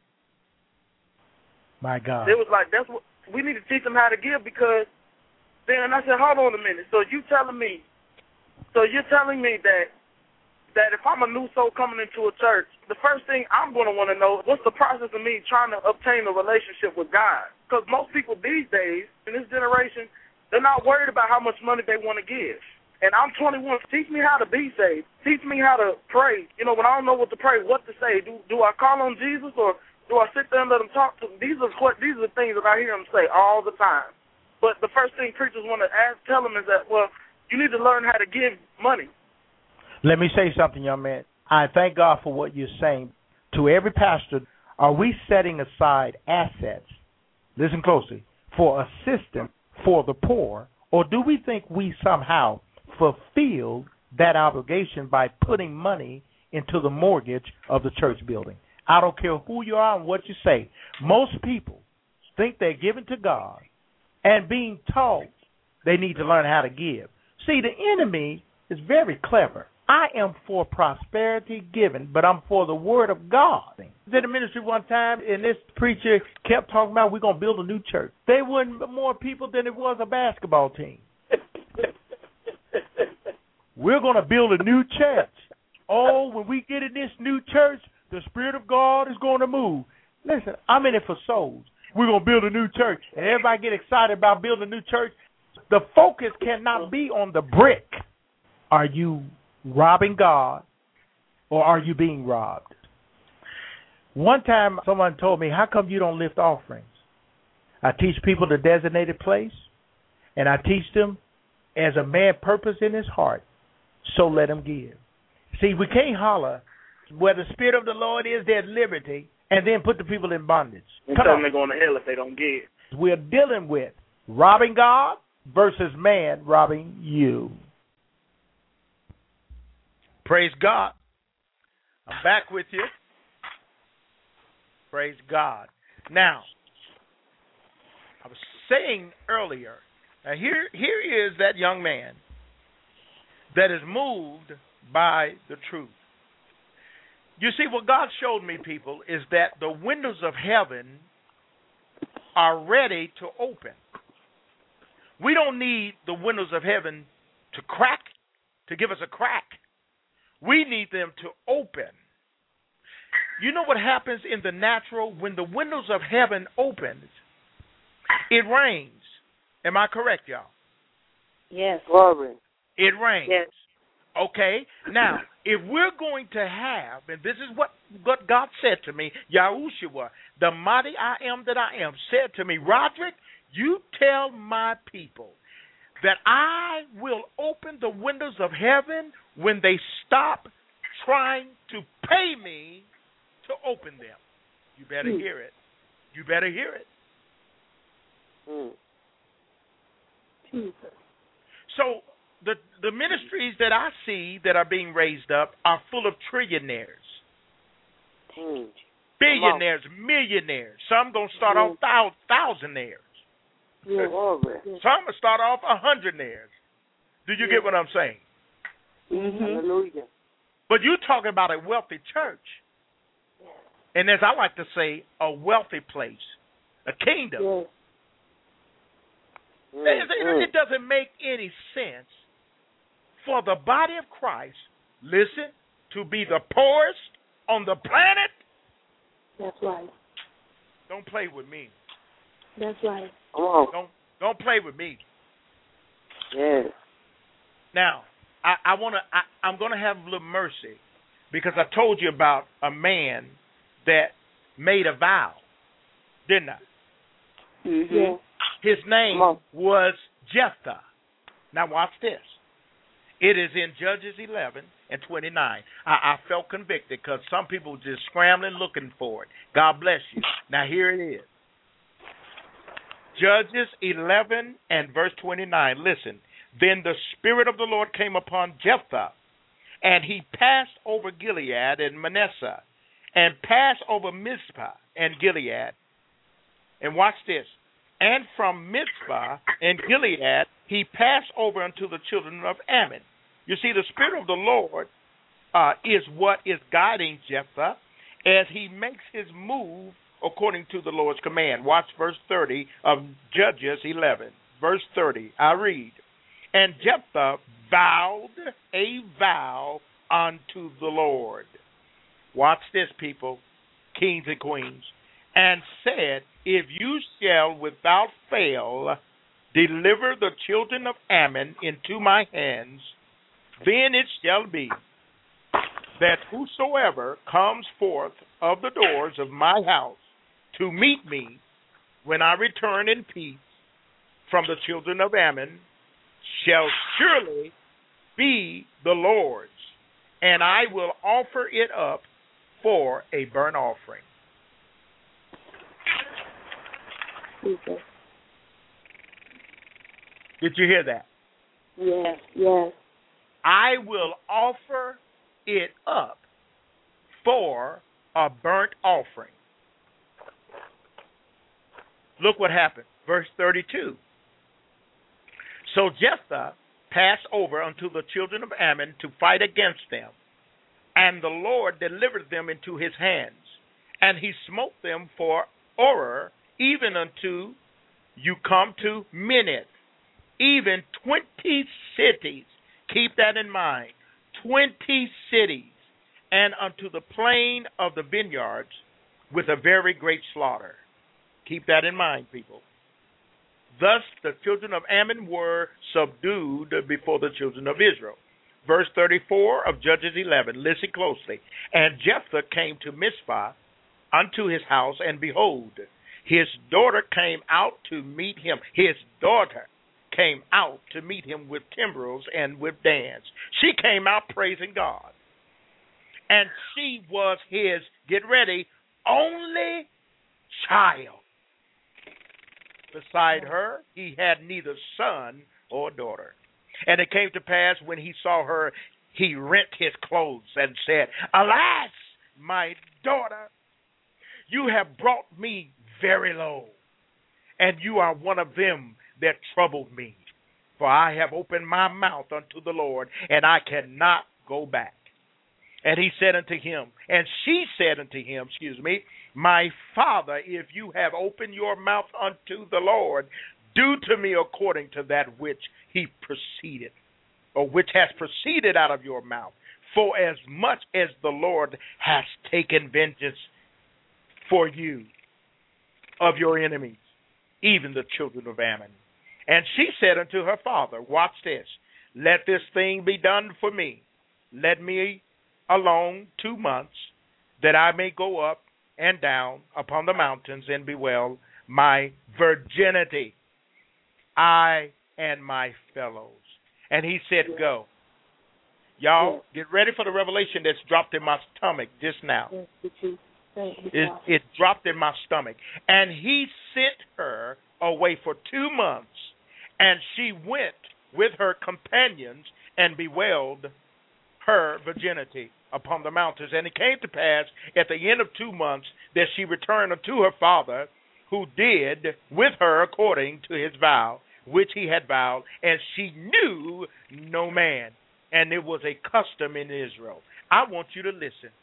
My God. It was like, that's what we need to teach them how to give, because then I said, hold on a minute. So you telling me, so you're telling me that that if I'm a new soul coming into a church, the first thing I'm going to want to know is what's the process of me trying to obtain a relationship with God? Because most people these days, in this generation, they're not worried about how much money they want to give. And I'm twenty-one. Teach me how to be saved. Teach me how to pray. You know, when I don't know what to pray, what to say. Do do I call on Jesus, or do I sit there and let him talk to me? These are what these are the things that I hear him say all the time. But the first thing preachers want to ask, tell them is that, well, you need to learn how to give money. Let me say something, young man. I thank God for what you're saying. To every pastor, are we setting aside assets, listen closely, for assistance for the poor, or do we think we somehow fulfill that obligation by putting money into the mortgage of the church building? I don't care who you are and what you say. Most people think they're giving to God and being taught they need to learn how to give. See, the enemy is very clever. I am for prosperity given, but I'm for the word of God. I was in the ministry one time, and this preacher kept talking about we're going to build a new church. There weren't more people than it was a basketball team. We're going to build a new church. Oh, when we get in this new church, the Spirit of God is going to move. Listen, I'm in it for souls. We're going to build a new church, and everybody get excited about building a new church. The focus cannot be on the brick. Are you robbing God, or are you being robbed? One time someone told me, how come you don't lift offerings? I teach people the designated place, and I teach them as a man purpose in his heart, so let him give. See, we can't holler where the Spirit of the Lord is, there's liberty, and then put the people in bondage. And tell them they're going to hell if they don't give. We're dealing with robbing God versus man robbing you. Praise God. I'm back with you. Praise God. Now, I was saying earlier, now here, here is that young man that is moved by the truth. You see, what God showed me, people, is that the windows of heaven are ready to open. We don't need the windows of heaven to crack, to give us a crack. We need them to open. You know what happens in the natural? When the windows of heaven opens, it rains. Am I correct, y'all? Yes. Glory. It rains. Yes. Okay? Now, if we're going to have, and this is what, what God said to me, Yahushua, the mighty I am that I am, said to me, Roderick, you tell my people that I will open the windows of heaven when they stop trying to pay me to open them. You better mm. hear it. You better hear it. Mm. Jesus. So the the ministries that I see that are being raised up are full of trillionaires, Change. billionaires, millionaires. Some going to start mm. off thou- thousandaires. Yeah. Some will start off a hundredaires. Do you yeah. get what I'm saying? Mm-hmm. Hallelujah. But you're talking about a wealthy church. Yeah. And as I like to say, a wealthy place, a kingdom. Yeah. It, it, it doesn't make any sense for the body of Christ, listen, to be the poorest on the planet. That's right. Don't play with me. That's right. Oh. Don't don't play with me. Yes. Now, I, I wanna I, I'm gonna have a little mercy because I told you about a man that made a vow, didn't I? Mm-hmm. Yeah. His name was Jephthah. Now watch this. It is in Judges eleven and twenty-nine. I, I felt convicted because some people were just scrambling looking for it. God bless you. Now here it is. Judges eleven and verse twenty-nine. Listen. Then the Spirit of the Lord came upon Jephthah, And he passed over Gilead and Manasseh, and passed over Mizpah and Gilead. And watch this. And from Mizpah and Gilead, he passed over unto the children of Ammon. You see, the Spirit of the Lord uh, is what is guiding Jephthah as he makes his move according to the Lord's command. Watch verse thirty of Judges eleven. Verse thirty, I read. And Jephthah vowed a vow unto the Lord. Watch this, people, kings and queens. And said, if you shall without fail deliver the children of Ammon into my hands, then it shall be that whosoever comes forth of the doors of my house to meet me when I return in peace from the children of Ammon shall surely be the Lord's, and I will offer it up for a burnt offering. Jesus. Did you hear that? Yes, yes. I will offer it up for a burnt offering. Look what happened. Verse thirty-two. So Jephthah passed over unto the children of Ammon to fight against them, and the Lord delivered them into his hands. And he smote them for horror, even unto you come to Minnith, even twenty cities. Keep that in mind. Twenty cities, and unto the plain of the vineyards with a very great slaughter. Keep that in mind, people. Thus the children of Ammon were subdued before the children of Israel. Verse thirty-four of Judges eleven. Listen closely. And Jephthah came to Mizpah unto his house, and behold, his daughter came out to meet him. His daughter came out to meet him with timbrels and with dance. She came out praising God. And she was his, get ready, only child. Beside her, he had neither son or daughter. And it came to pass, when he saw her, he rent his clothes and said, Alas, my daughter, you have brought me very low, and you are one of them that troubled me. For I have opened my mouth unto the Lord, and I cannot go back. And he said unto him, and she said unto him, excuse me, My father, if you have opened your mouth unto the Lord, do to me according to that which he proceeded, or which has proceeded out of your mouth. For as much as the Lord has taken vengeance for you of your enemies, even the children of Ammon. And she said unto her father, watch this, let this thing be done for me. Let me alone two months, that I may go up and down upon the mountains and bewail my virginity, I and my fellows. And he said, go. Y'all, get ready for the revelation that's dropped in my stomach just now. It, it dropped in my stomach. And he sent her away for two months, and she went with her companions and bewailed her virginity upon the mountains. And it came to pass at the end of two months that she returned unto her father, who did with her according to his vow, which he had vowed, and she knew no man. And it was a custom in Israel. I want you to listen.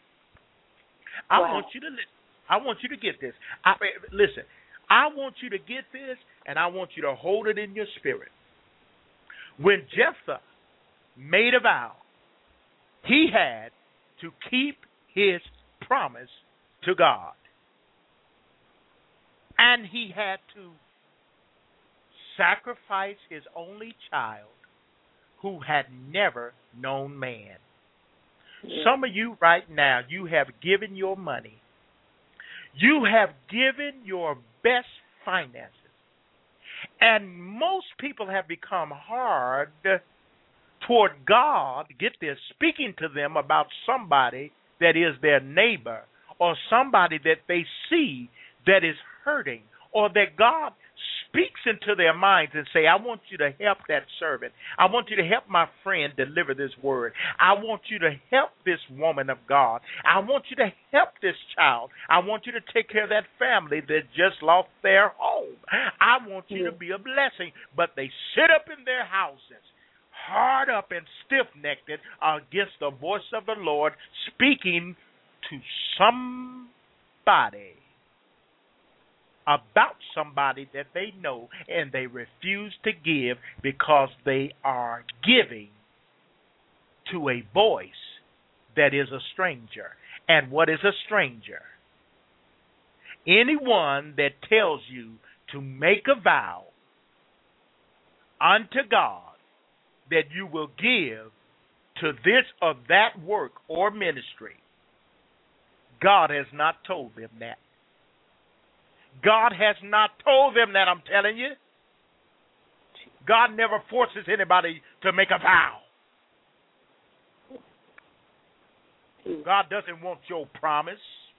I wow. want you to listen. I want you to get this. I, listen, I want you to get this, and I want you to hold it in your spirit. When Jephthah made a vow, he had to keep his promise to God. And he had to sacrifice his only child who had never known man. Yeah. Some of you right now, you have given your money. You have given your best finances. And most people have become hard toward God, get this, speaking to them about somebody that is their neighbor, or somebody that they see that is hurting, or that God speaks into their minds and say, I want you to help that servant. I want you to help my friend deliver this word. I want you to help this woman of God. I want you to help this child. I want you to take care of that family that just lost their home. I want you to be a blessing. But they sit up in their houses, hard up and stiff-necked against the voice of the Lord, speaking to somebody about somebody that they know, and they refuse to give because they are giving to a voice that is a stranger. And what is a stranger? Anyone that tells you to make a vow unto God that you will give to this or that work or ministry, God has not told them that. God has not told them that, I'm telling you. God never forces anybody to make a vow. God doesn't want your promise.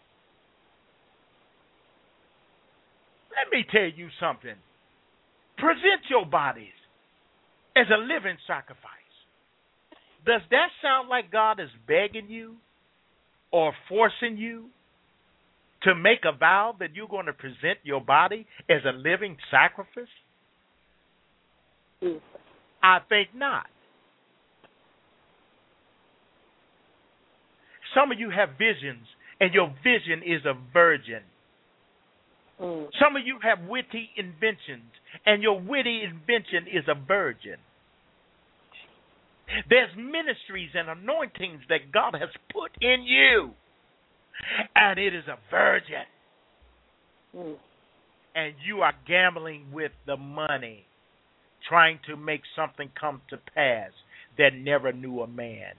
Let me tell you something. Present your bodies as a living sacrifice. Does that sound like God is begging you or forcing you to make a vow that you're going to present your body as a living sacrifice? Mm. I think not. Some of you have visions, and your vision is a virgin. Mm. Some of you have witty inventions, and your witty invention is a virgin. There's ministries and anointings that God has put in you, and it is a virgin. Mm. And you are gambling with the money, trying to make something come to pass that never knew a man.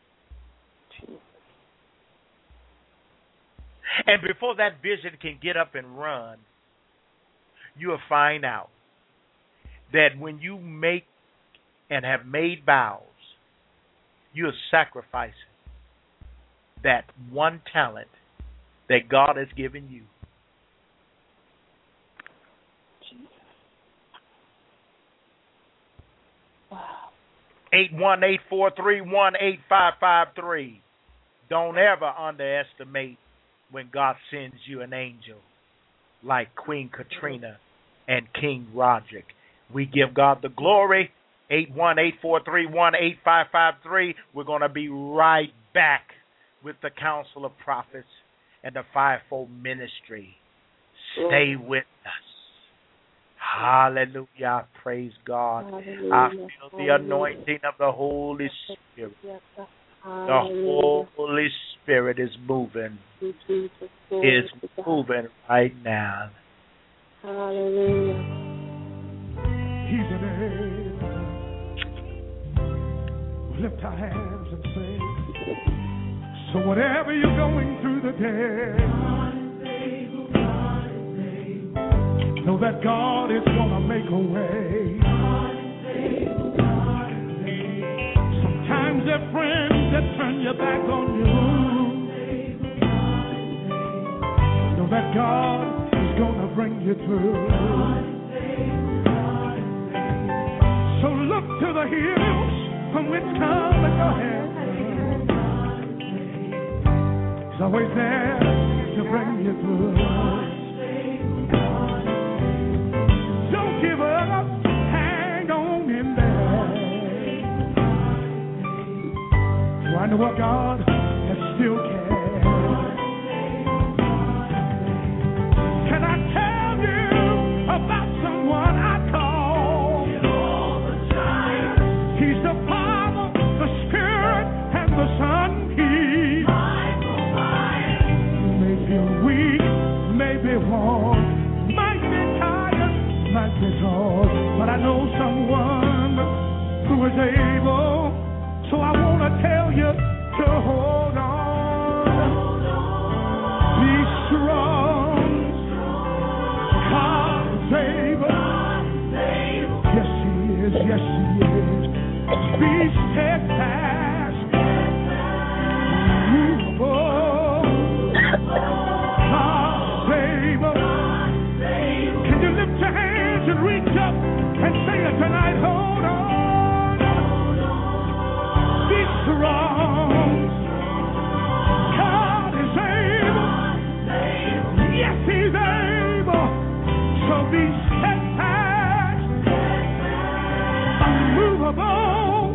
And before that vision can get up and run, you'll find out that when you make and have made vows, you're sacrificing that one talent that God has given you. Wow. eight one eight, four three one, eight five five three. Don't ever underestimate when God sends you an angel like Queen Katrina and King Roderick. We give God the glory. eight one eight, four three one, eight five five three. We're going to be right back with the Council of Prophets and the Fivefold Ministry. Stay with us. Hallelujah. Praise God. Hallelujah. I feel the anointing of the Holy Spirit. The Holy Spirit is moving. Is moving right now. Hallelujah. He's an able. Lift our hands and sing. So whatever you're going through today, know that God is going to make a way. Sometimes there are friends that turn your back on you. Know that God is going to bring you through. So look to the hills from which cometh your help. He's always there to bring you through. Don't give up, hang on in there. I know what God has still cared. Can I tell you about someone I call? He's the Father, the Spirit, and the Son. He may be weak, may be worn, might be tired, might be tall, but I know someone who is able. So I want to tell you to hold on, be strong, God's able, yes He is, yes He is, be steadfast, immovable, God's able, can you lift your hands and reach up and sing it tonight. Hold on. Be strong. God is able. Yes, He's able. So be steadfast, unmovable.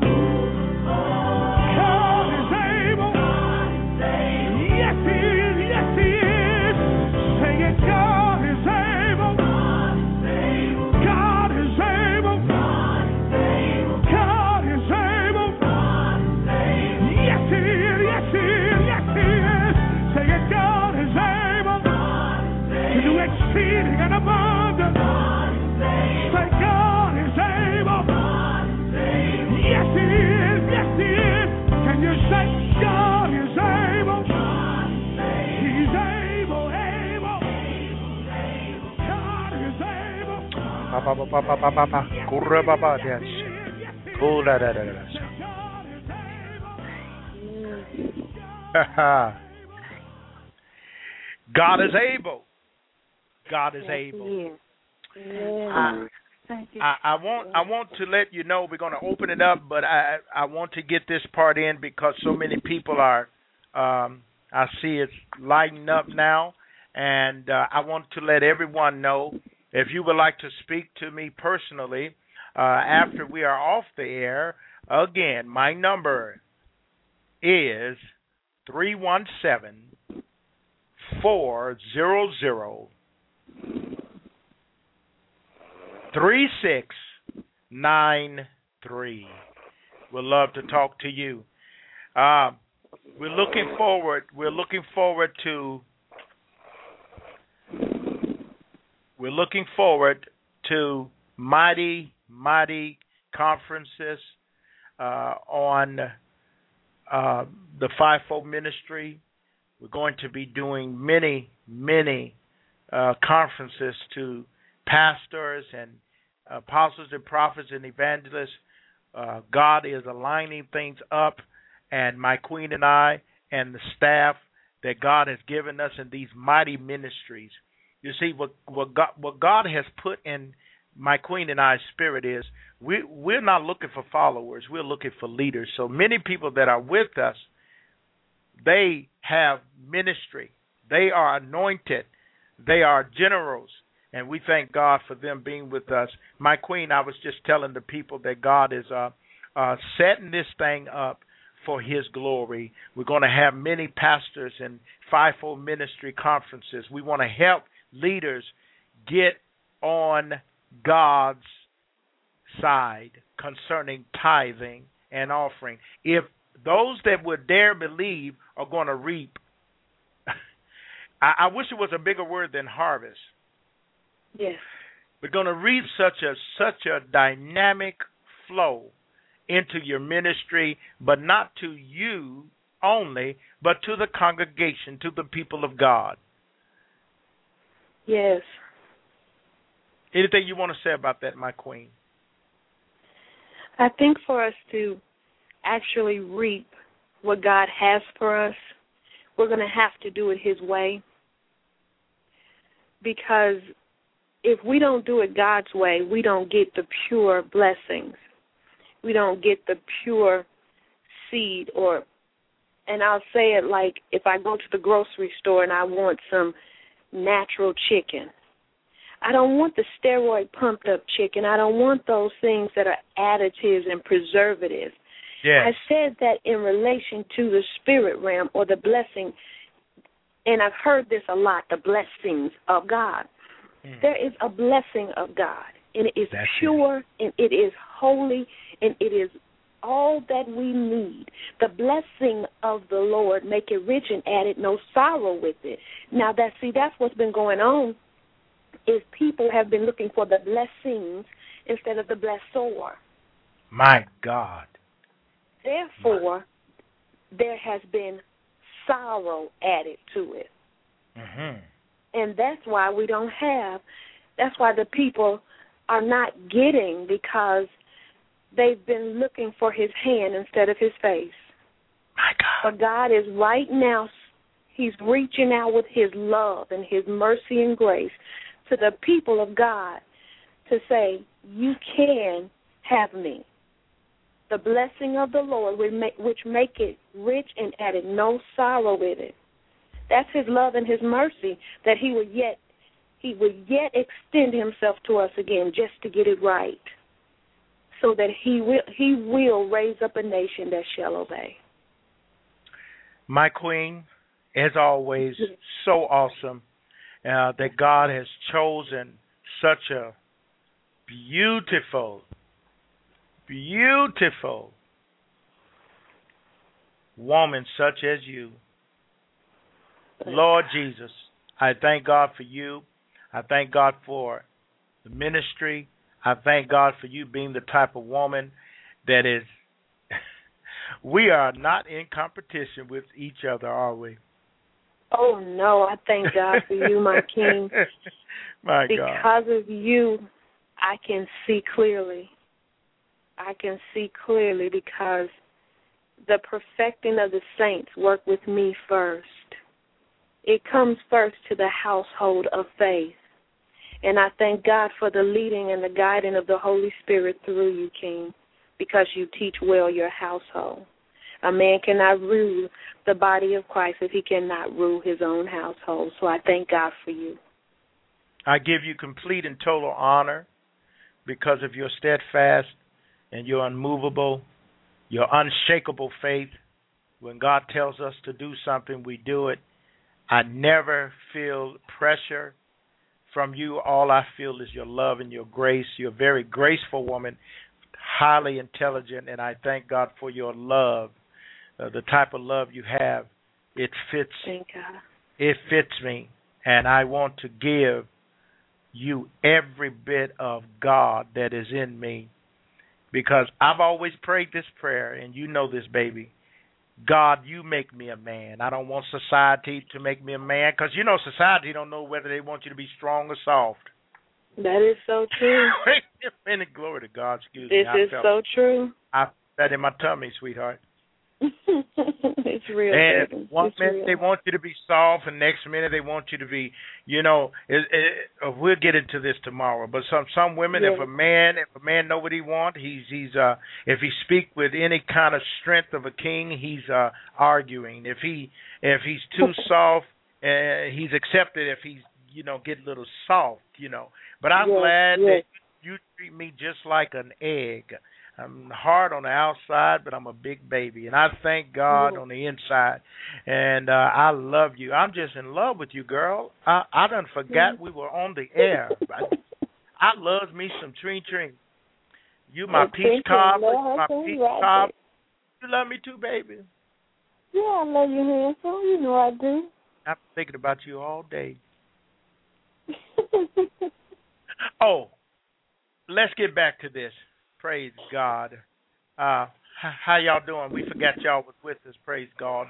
God is able. Yes, He is. Yes, He is. Say it. God is able. God is able. God is able. Yes, He is. Yes, He is. Yes, He is. Say it. God is able to do exceeding and abundant. Say God is able. Yes, He is. Yes, He is. Can you say God is able? He's able, able. God is able. Pa pa pa pa pa pa pa. Kurra pa pa yes. Kula da da da. God is able. God is able. I, I, I want I want to let you know we're going to open it up, but I I want to get this part in because so many people are. Um, I see it's lighting up now, and uh, I want to let everyone know if you would like to speak to me personally uh, after we are off the air. Again, my number is three one seven, four zero zero, three six nine three. We'd love to talk to you. Uh, we're looking forward. We're looking forward to. We're looking forward to mighty, mighty conferences uh, on uh, the fivefold ministry. We're going to be doing many, many uh, conferences to pastors and apostles and prophets and evangelists. Uh, God is aligning things up, and my queen and I and the staff that God has given us in these mighty ministries. You see, what what God, what God has put in my queen and I's spirit is we, we're not looking for followers. We're looking for leaders. So many people that are with us, they have ministry. They are anointed. They are generals. And we thank God for them being with us. My queen, I was just telling the people that God is uh, uh, setting this thing up for His glory. We're going to have many pastors and fivefold ministry conferences. We want to help leaders get on God's side concerning tithing and offering. If those that would dare believe are going to reap, I, I wish it was a bigger word than harvest. Yes. We're going to reap such a such a dynamic flow into your ministry, but not to you only, but to the congregation, to the people of God. Yes. Anything you want to say about that, my queen? I think for us to actually reap what God has for us, we're going to have to do it His way. Because if we don't do it God's way, we don't get the pure blessings. We don't get the pure seed. Or, and I'll say it like if I go to the grocery store and I want some natural chicken, I don't want the steroid pumped up chicken. I don't want those things that are additives and preservatives. Yes. I said that in relation to the spirit realm or the blessing, and I've heard this a lot, the blessings of God. Mm. There is a blessing of God, and it is That's pure, it. and it is holy, and it is all that we need. The blessing of the Lord make it rich and added no sorrow with it. Now, that see, that's what's been going on, is people have been looking for the blessings instead of the blessor. My God. Therefore, My. there has been sorrow added to it. Mm-hmm. And that's why we don't have, that's why the people are not getting, because they've been looking for His hand instead of His face. My God. But God is right now, He's reaching out with His love and His mercy and grace to the people of God to say, you can have me. The blessing of the Lord, which make it rich and added no sorrow with it. That's his love and his mercy, that he will yet he will yet extend himself to us again just to get it right, so that he will he will raise up a nation that shall obey. My queen, as always, so awesome uh, that God has chosen such a beautiful, beautiful woman such as you. Lord Jesus, I thank God for you. I thank God for the ministry. I thank God for you being the type of woman that is, we are not in competition with each other, are we? Oh, no, I thank God for you, my king. My because God. Because of you, I can see clearly. I can see clearly because the perfecting of the saints work with me first. It comes first to the household of faith. And I thank God for the leading and the guiding of the Holy Spirit through you, King, because you teach well your household. A man cannot rule the body of Christ if he cannot rule his own household. So I thank God for you. I give you complete and total honor because of your steadfast and your unmovable, your unshakable faith. When God tells us to do something, we do it. I never feel pressure from you. All I feel is your love and your grace. You're a very graceful woman, highly intelligent, and I thank God for your love. Uh, the type of love you have, it fits. Thank God. It fits me, and I want to give you every bit of God that is in me, because I've always prayed this prayer, and you know this, baby. God, you make me a man. I don't want society to make me a man, because, you know, society don't know whether they want you to be strong or soft. That is so true. And glory to God, excuse this me. This is so true. I felt that in my tummy, sweetheart. It's real. And baby. one it's minute real. they want you to be soft, and next minute they want you to be, you know. It, it, we'll get into this tomorrow. But some some women, yes. if a man, if a man know what he wants, he's he's uh if he speak with any kind of strength of a king, he's uh arguing. If he if he's too soft, uh, he's accepted. If he's you know get a little soft, you know. But I'm yes. glad yes. that you treat me just like an egg. I'm hard on the outside, but I'm a big baby. And I thank God mm-hmm. on the inside. And uh, I love you. I'm just in love with you, girl. I, I done forgot mm-hmm. we were on the air. I, I love me some Treen Treen. You my peach cobbler. You my peach cobbler. You love me too, baby. Yeah, I love you, handsome. You know I do. I'm thinking about you all day. Oh, let's get back to this. Praise God. Uh, how y'all doing? We forgot y'all was with us. Praise God.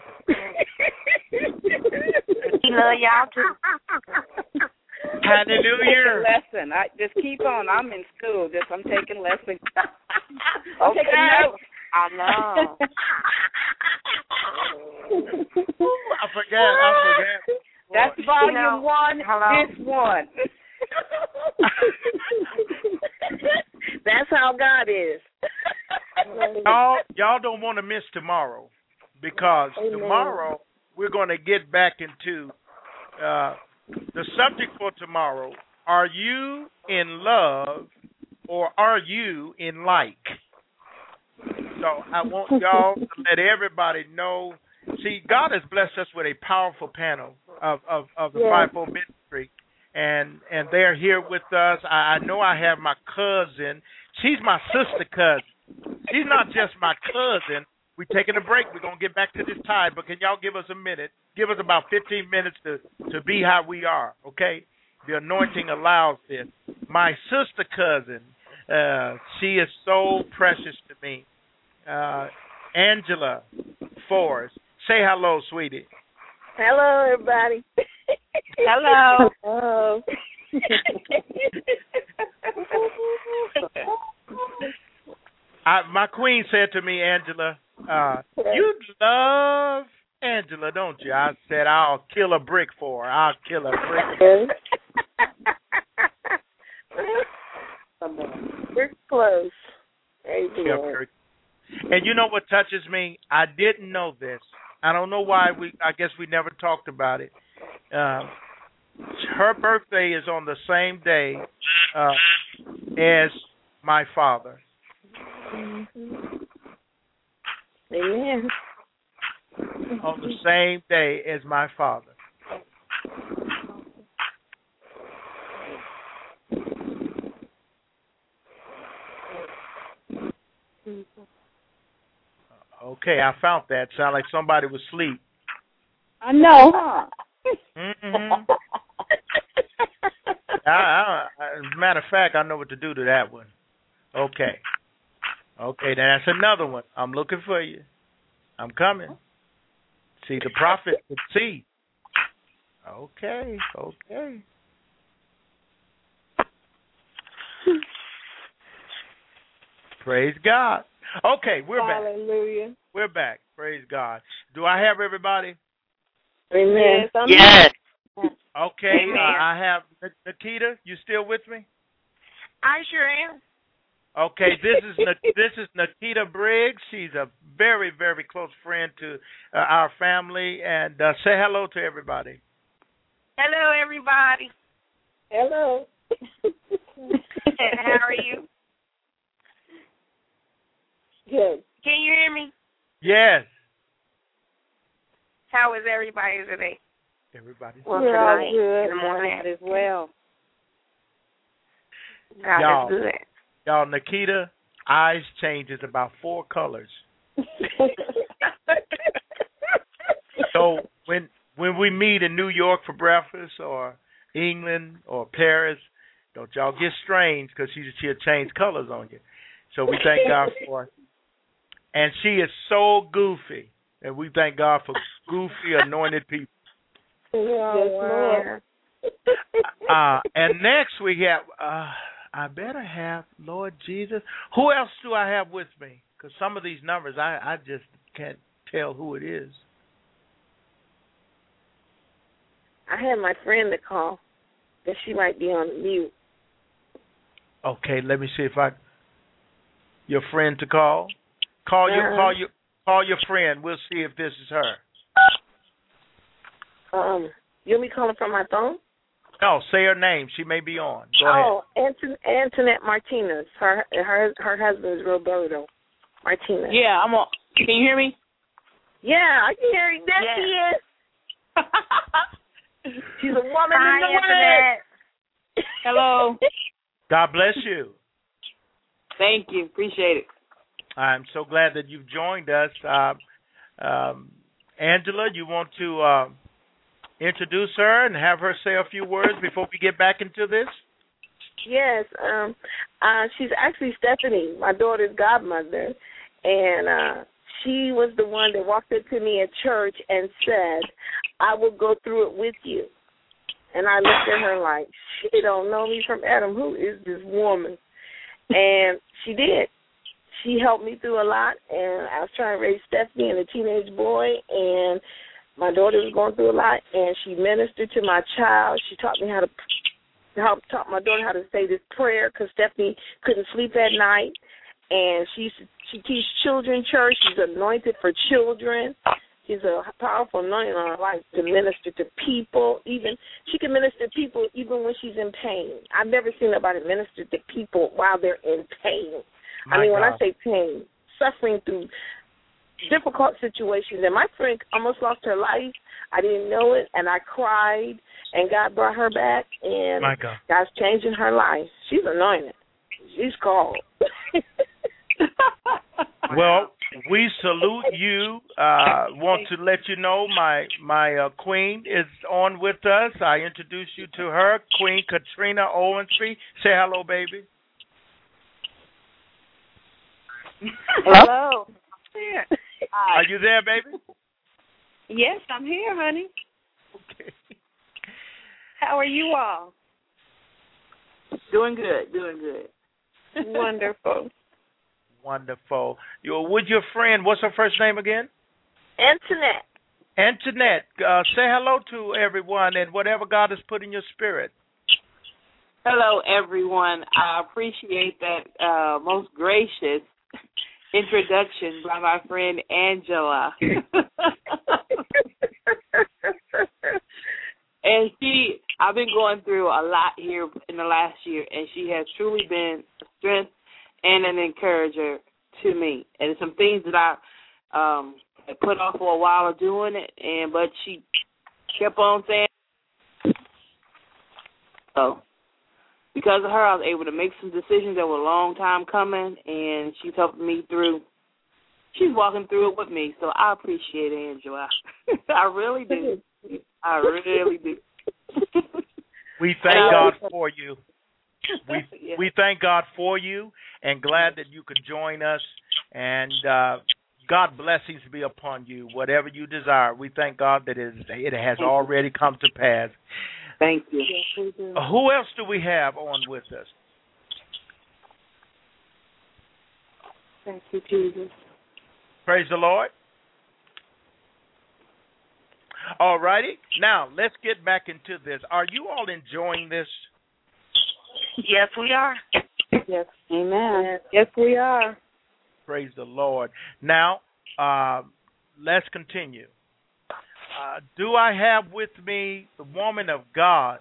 We love y'all too. Hallelujah. Lesson. I just keep on. I'm in school. Just I'm taking lessons. I'm okay. taking notes. I know. I forgot. I forgot. That's volume you know, one. hello? This one. That's how God is. y'all, y'all don't want to miss tomorrow, because Amen. tomorrow we're going to get back into uh, the subject for tomorrow. Are you in love or are you in like? So I want y'all to let everybody know. See, God has blessed us with a powerful panel of, of, of the yes. fivefold ministry. And and they're here with us. I, I know I have my cousin. She's my sister cousin. She's not just my cousin. We're taking a break. We're going to get back to this tide, but can y'all give us a minute? Give us about fifteen minutes to, to be how we are, okay? The anointing allows this. My sister cousin, uh, she is so precious to me. Uh, Angela Forrest. Say hello, sweetie. Hello, everybody. Hello. Hello. I, my queen said to me, Angela, uh, you love Angela, don't you? I said, I'll kill a brick for her. I'll kill a brick. We're close. Praise the Yep, Lord. and you know what touches me? I didn't know this. I don't know why we. I guess we never talked about it. Uh, her birthday is on the same day uh, as my father. Mm-hmm. Amen. On the same day as my father. Okay, I found that. Sound like somebody was asleep. I know. Mm-hmm. I, I, as a matter of fact, I know what to do to that one. Okay. Okay, that's another one. I'm looking for you. I'm coming. See, the prophet could see. Okay, okay. Praise God. Okay, we're back. Hallelujah. We're back. Praise God. Do I have everybody? Amen. Yes. Okay, uh, I have Nikita. You still with me? I sure am. Okay, this is Ni- this is Nikita Briggs. She's a very very close friend to uh, our family, and uh, say hello to everybody. Hello, everybody. Hello. How are you? Good. Can you hear me? Yes. How is everybody today? Everybody. Well, We're all tonight, good. in the morning. As well. God Y'all. is good. Y'all, Nikita eyes changes about four colors. So when when we meet in New York for breakfast, or England, or Paris, don't y'all get strange, because she she'll change colors on you. So we thank God for her. And she is so goofy, and we thank God for goofy, anointed people. Yes, Lord. Uh, and next we have, uh, I better have Lord Jesus. Who else do I have with me? Because some of these numbers, I, I just can't tell who it is. I had my friend to call, but she might be on mute. Okay, let me see if I. Your friend to call. Call your Uh-huh. call your call your friend. We'll see if this is her. Um, you want me calling from my phone? No, say her name. She may be on. Go oh, Anton- Antoinette Martinez. Her her her husband is Roberto Martinez. Yeah, I'm on. Can you hear me? Yeah, I can hear you. There Yeah. she is. She's a woman Hi, in the Antoinette. word. Hello. God bless you. Thank you. Appreciate it. I'm so glad that you've joined us. Uh, um, Angela, you want to uh, introduce her and have her say a few words before we get back into this? Yes, um, uh, she's actually Stephanie, my daughter's godmother, and uh, she was the one that walked up to me at church and said, I will go through it with you. And I looked at her like, she don't know me from Adam. Who is this woman? And she did. She helped me through a lot, and I was trying to raise Stephanie and a teenage boy, and my daughter was going through a lot, and she ministered to my child. She taught me how to help taught my daughter how to say this prayer, because Stephanie couldn't sleep at night, and she she teaches children church. She's anointed for children. She's a powerful anointing on her life to minister to people. Even she can minister to people even when she's in pain. I've never seen nobody minister to people while they're in pain. My I mean, God. when I say pain, suffering through difficult situations. And my friend almost lost her life. I didn't know it, and I cried, and God brought her back, and My God. God's changing her life. She's anointed. She's called. Well, we salute you. Uh, want to let you know my my uh, queen is on with us. I introduce you to her, Queen Katrina Owensby. Say hello, baby. Hello. Yeah. Are you there, baby? Yes, I'm here, honey. Okay. How are you all? Doing good. Doing good. Wonderful. Wonderful. You with your friend? What's her first name again? Antoinette. Antoinette. Uh, say hello to everyone and whatever God has put in your spirit. Hello, everyone. I appreciate that uh, most gracious introduction by my friend Angela. And she, I've been going through a lot here in the last year, and she has truly been a strength and an encourager to me. And some things that I um, had put off for a while of doing it, and but she kept on saying. So because of her, I was able to make some decisions that were a long time coming, and she's helping me through. She's walking through it with me, so I appreciate Angela. I really do. I really do. We thank God for you. We yeah. we thank God for you, and glad that you could join us. And uh, God blessings be upon you, whatever you desire. We thank God that it, it has already come to pass. Thank you. Uh, who else do we have on with us? Thank you, Jesus. Praise the Lord. All righty. Now, let's get back into this. Are you all enjoying this? Yes, we are. Yes. Amen. Yes, we are. Praise the Lord. Now, uh, let's continue. Uh, do I have with me the woman of God,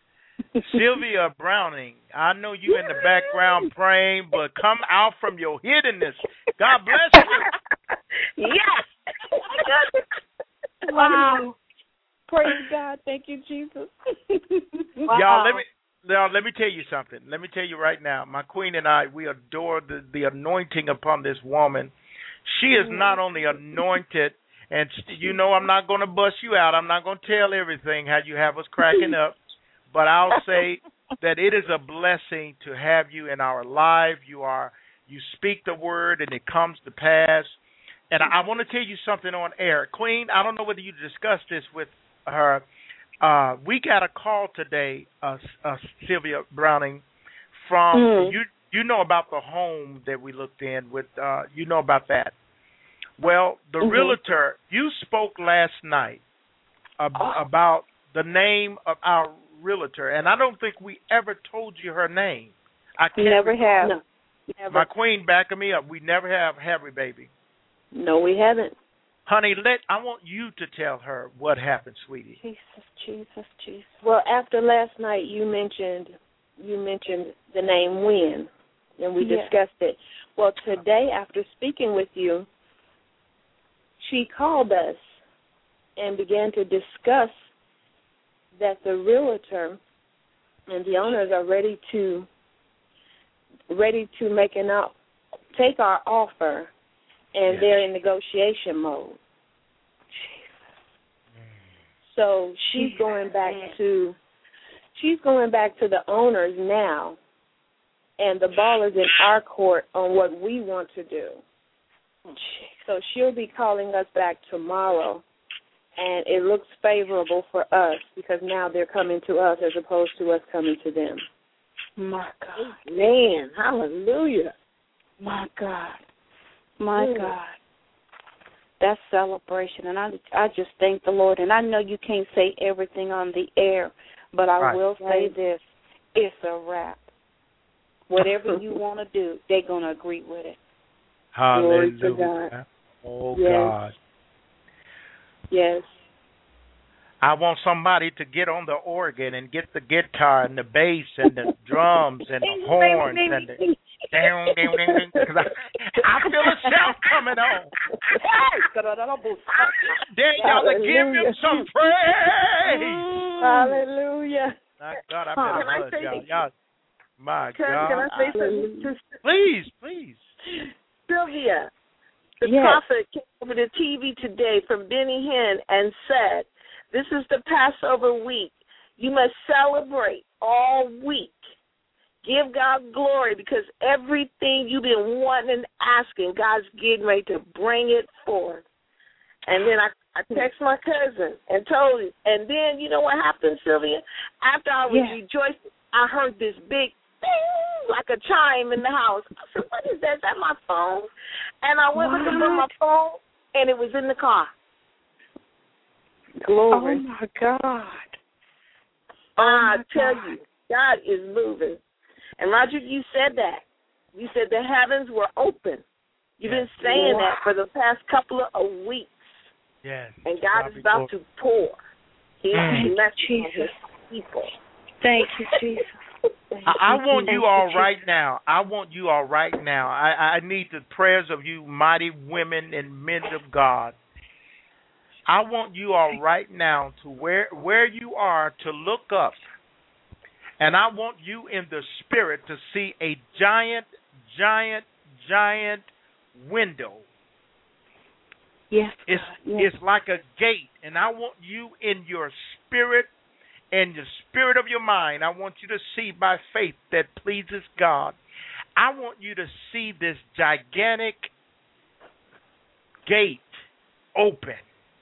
Sylvia Browning? I know you in the background praying, but come out from your hiddenness. God bless you. Yes. Wow. Praise God. Thank you, Jesus. Wow. Y'all, let me y'all, let me tell you something. Let me tell you right now. My queen and I, we adore the, the anointing upon this woman. She is not only anointed, and you know I'm not going to bust you out. I'm not going to tell everything how you have us cracking up, but I'll say that it is a blessing to have you in our life. You are you speak the word, and it comes to pass. And I, I want to tell you something on air. Queen, I don't know whether you discussed this with her. Uh, we got a call today, uh, uh, Sylvia Browning, from, mm. you You know about the home that we looked in with, uh, you know about that. Well, the mm-hmm. realtor, you spoke last night ab- oh. about the name of our realtor, and I don't think we ever told you her name. I can't never recall. have. No, never. My queen backing me up. We never have, have we, baby? No, we haven't. Honey, let I want you to tell her what happened, sweetie. Jesus, Jesus, Jesus. Well, after last night, you mentioned you mentioned the name Wynn, and we yeah. discussed it. Well, today, after speaking with you, she called us and began to discuss that the realtor and the owners are ready to ready to make an op- take our offer. And yes. they're in negotiation mode. So she's going back to she's going back to the owners now, and the ball is in our court on what we want to do. So she'll be calling us back tomorrow, and it looks favorable for us because now they're coming to us as opposed to us coming to them. My God. Man, hallelujah. My God. My Ooh. God, that's celebration, and I I just thank the Lord. And I know you can't say everything on the air, but I right. will say right. this: it's a wrap. Whatever you want to do, they're gonna agree with it. Hallelujah! Glory to God. Oh yes. God! Yes. I want somebody to get on the organ and get the guitar and the bass and the drums and the horns and the down, down, down, because I, I feel a shout coming on. Dare y'all to give him some praise. Hallelujah. My God, I better hush y'all. y'all. My can, God. Can I say something? Please, please. Sylvia, the yes. prophet came over to T V today from Benny Hinn and said, this is the Passover week. You must celebrate all week. Give God glory because everything you've been wanting and asking, God's getting ready to bring it forth. And then I, I text my cousin and told him. And then you know what happened, Sylvia? After I was yeah. rejoicing, I heard this big ding, like a chime in the house. I said, what is that? Is that my phone? And I went what? looking for my phone, and it was in the car. Glory. Oh, my God. I oh tell God. you, God is moving. And Roger, you said that. You said the heavens were open. You've been saying wow. that for the past couple of weeks. Yes. And God is about to pour His mm. blessing on His people. Thank you, Jesus. Thank I, I you, want you all you, right now. I want you all right now. I, I need the prayers of you mighty women and men of God. I want you all right now to where where you are to look up. And I want you in the spirit to see a giant, giant, giant window. Yes. It's yes. it's like a gate. And I want you in your spirit, in the spirit of your mind, I want you to see by faith that pleases God. I want you to see this gigantic gate open.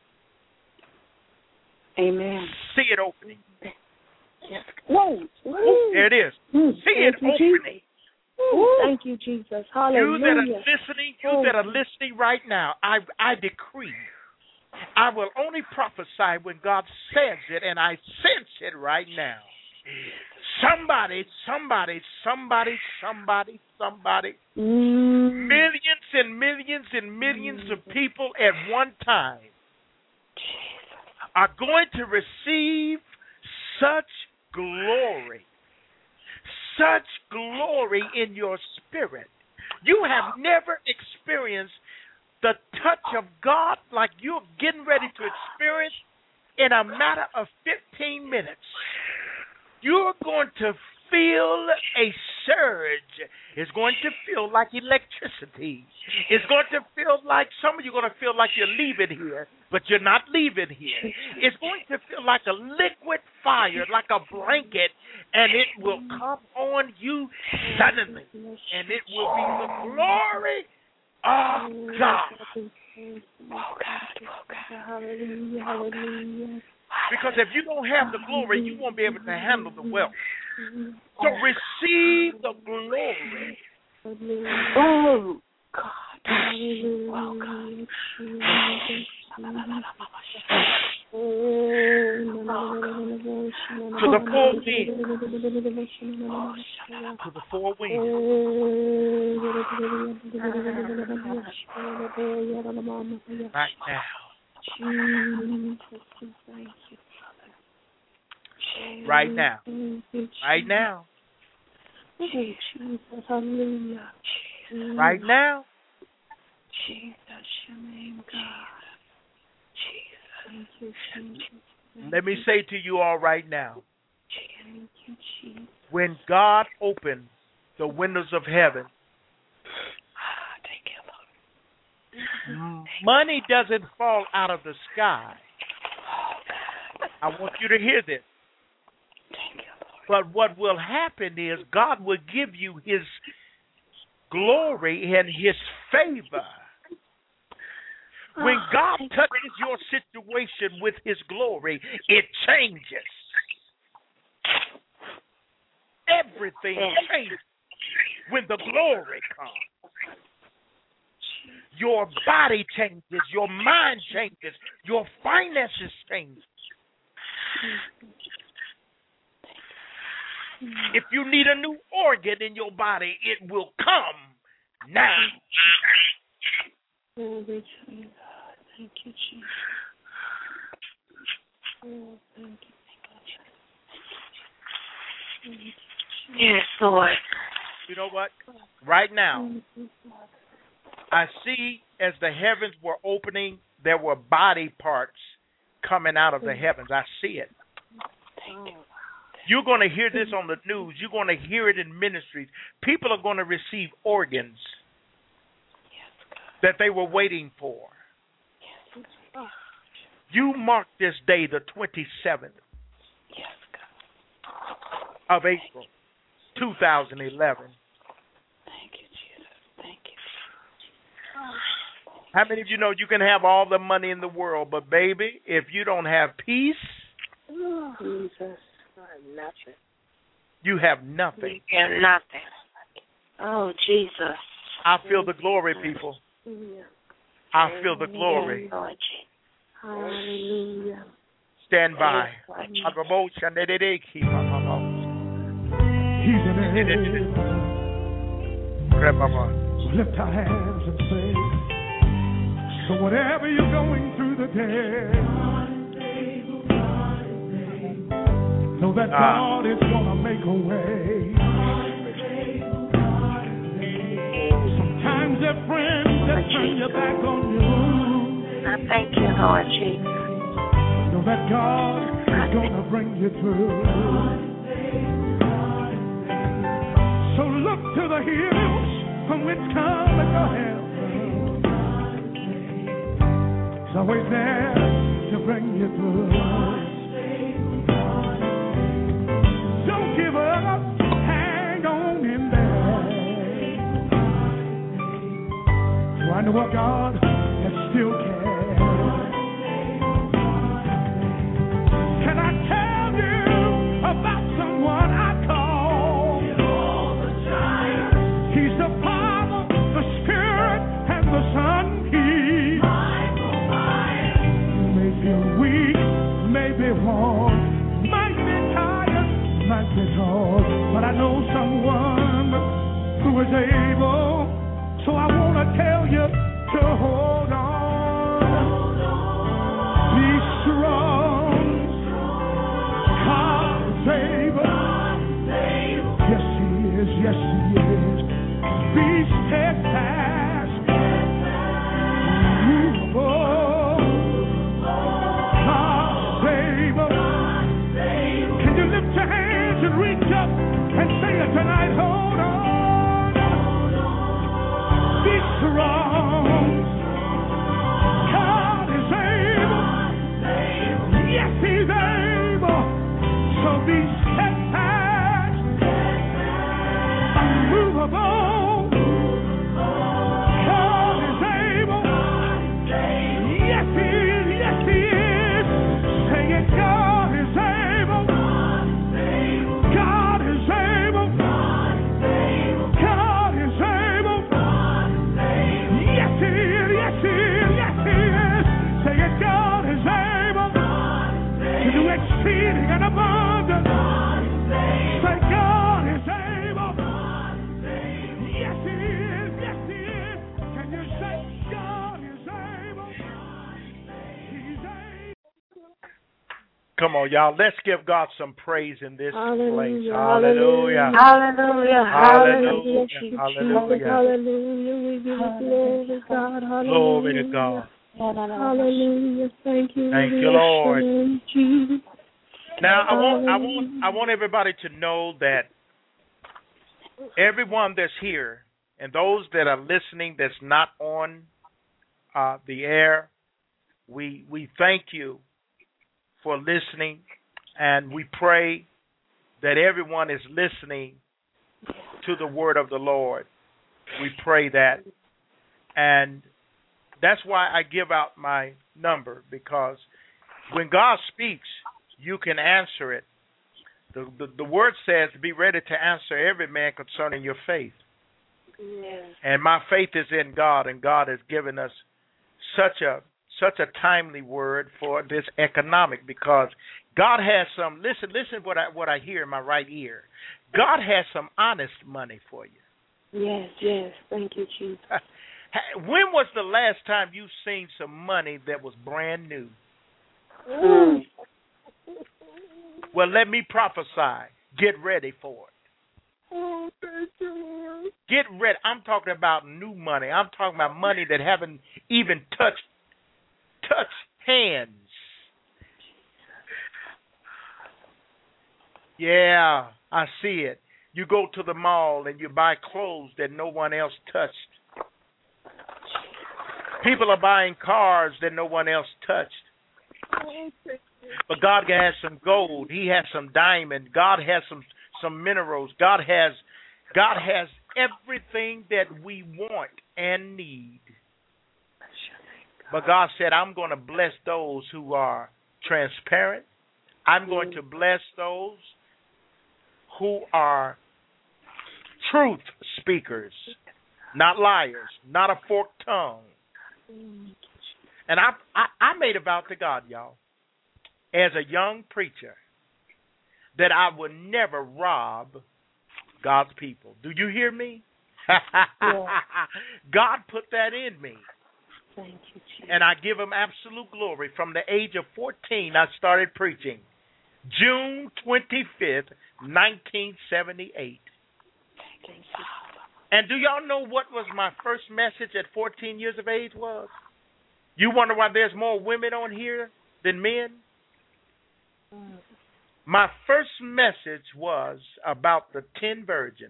Amen. See it opening. Yes. Whoa. Whoa. There it is. Mm. See it you, opening. Thank you, Jesus. Hallelujah. You that are listening, you oh. that are listening right now, I I decree, I will only prophesy when God says it, and I sense it right now. Somebody, somebody, somebody, somebody, somebody, mm. millions and millions and millions mm. of people at one time are going to receive such glory, such glory in your spirit. You have never experienced the touch of God like you're getting ready to experience in a matter of fifteen minutes. You're going to feel a surge. It's going to feel like electricity. It's going to feel like, some of you are going to feel like you're leaving here, but you're not leaving here. It's going to feel like a liquid fire, like a blanket, and it will come on you suddenly. And it will be the glory of God. Oh, God. Oh, God. Hallelujah. Hallelujah. Because if you don't have the glory, you won't be able to handle the wealth. So receive the glory. Oh, God. Oh, God. To the four winds. To the four winds. Right now. Right now. Right now. Right now. Jesus, your name, God. Jesus. Let me say to you all right now. When God opens the windows of heaven, money doesn't fall out of the sky. I want you to hear this. But what will happen is God will give you His glory and His favor. When God touches your situation with His glory, it changes. Everything changes when the glory comes. Your body changes, your mind changes, your finances change. If you need a new organ in your body, it will come now. Oh, thank you, Jesus. Oh, thank you. Yes, Lord. You know what? Right now, I see as the heavens were opening, there were body parts coming out of the heavens. I see it. You're going to hear this on the news. You're going to hear it in ministries. People are going to receive organs that they were waiting for. You mark this day, the twenty-seventh of April, two thousand eleven. Thank you, Jesus. Thank you. How many of you know you can have all the money in the world, but baby, if you don't have peace, Jesus, I have nothing. You have nothing. You have nothing. Oh, Jesus. I feel the glory, people. I feel the glory. Hallelujah. Stand by. Lift our hands and say, so whatever you're going through today, know that God is going to make a way. Sometimes they're friends that turn your back on you. I thank you, Lord Jesus. Know that God is going to bring you through. So look to the hills from which cometh your help. He's always there to bring you through. Don't give up, hang on in there. So I know what God has still cares. Can I tell you about someone I call? He's the Father, the Spirit, and the Son. He may feel weak, may be worn, might be tired, might be torn, but I know someone who is able. So I want to tell you to hold on, be strong. God's able. Yes, He is. Yes, He is. Be steadfast, immovable. God's able. Can you lift your hands and reach up and say it tonight? Hold on. Be strong. God is able. Yes, He's able. So be steadfast, unmovable. God is able. Yes, He is. Yes, He is. Say it. God is able. God is able. God is able. Yes, He is. Yes, He is. Yes, He is. Say it. God is able to do exceeding and abundant. Say God is able. Yes, He is. Yes, He is. Can you say God is able? He's able. Come on, y'all. Let's give God some praise in this place. Hallelujah. Hallelujah. Hallelujah. Hallelujah. Hallelujah. Hallelujah. Hallelujah. We give you glory, God. Hallelujah. Glory to God. Hallelujah. Thank you. Thank We you, bless Lord. your name, Jesus. Now, I want, I want, I want everybody to know that everyone that's here and those that are listening that's not on uh, the air, we we thank you for listening, and we pray that everyone is listening to the word of the Lord. We pray that, and that's why I give out my number, because when God speaks, you can answer it. The, the, the word says, be ready to answer every man concerning your faith. Yes. And my faith is in God, and God has given us such a such a timely word for this economic, because God has some, listen, listen what I what I hear in my right ear. God has some honest money for you. Yes, yes. Thank you, Jesus. When was the last time you seen some money that was brand new? Mm. Well, let me prophesy. Get ready for it. Oh, thank you, Lord. Get ready. I'm talking about new money. I'm talking about money that haven't even touched touched hands. Yeah, I see it. You go to the mall and you buy clothes that no one else touched. People are buying cars that no one else touched. But God has some gold. He has some diamond. God has some some minerals. God has God has everything that we want and need. But God said, I'm going to bless those who are transparent. I'm going to bless those who are truth speakers, not liars, not a forked tongue. And I, I, I made a vow to God, y'all, as a young preacher, that I would never rob God's people. Do you hear me? Yeah. God put that in me. Thank you, Jesus. And I give him absolute glory. From the age of fourteen, I started preaching. June twenty-fifth, nineteen seventy-eight. Thank you. And do y'all know what was my first message at fourteen years of age was? You wonder why there's more women on here than men? Mm. My first message was about the ten virgins.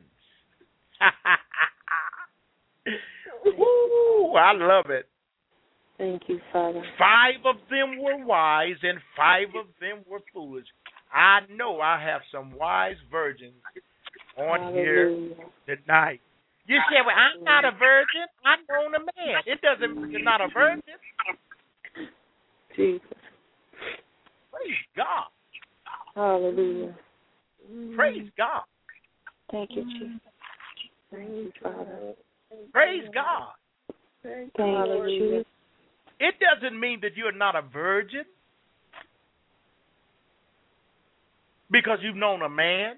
Ooh, I love it. Thank you, Father. Five of them were wise and five of them were foolish. I know I have some wise virgins on Hallelujah. here tonight. You say, well, I'm not a virgin. I'm known a man. It doesn't mean you're not a virgin. Jesus. Praise God. Hallelujah. Praise God. Thank you, Jesus. Thank you, Father. Praise God. Thank you, Jesus. It doesn't mean that you're not a virgin because you've known a man.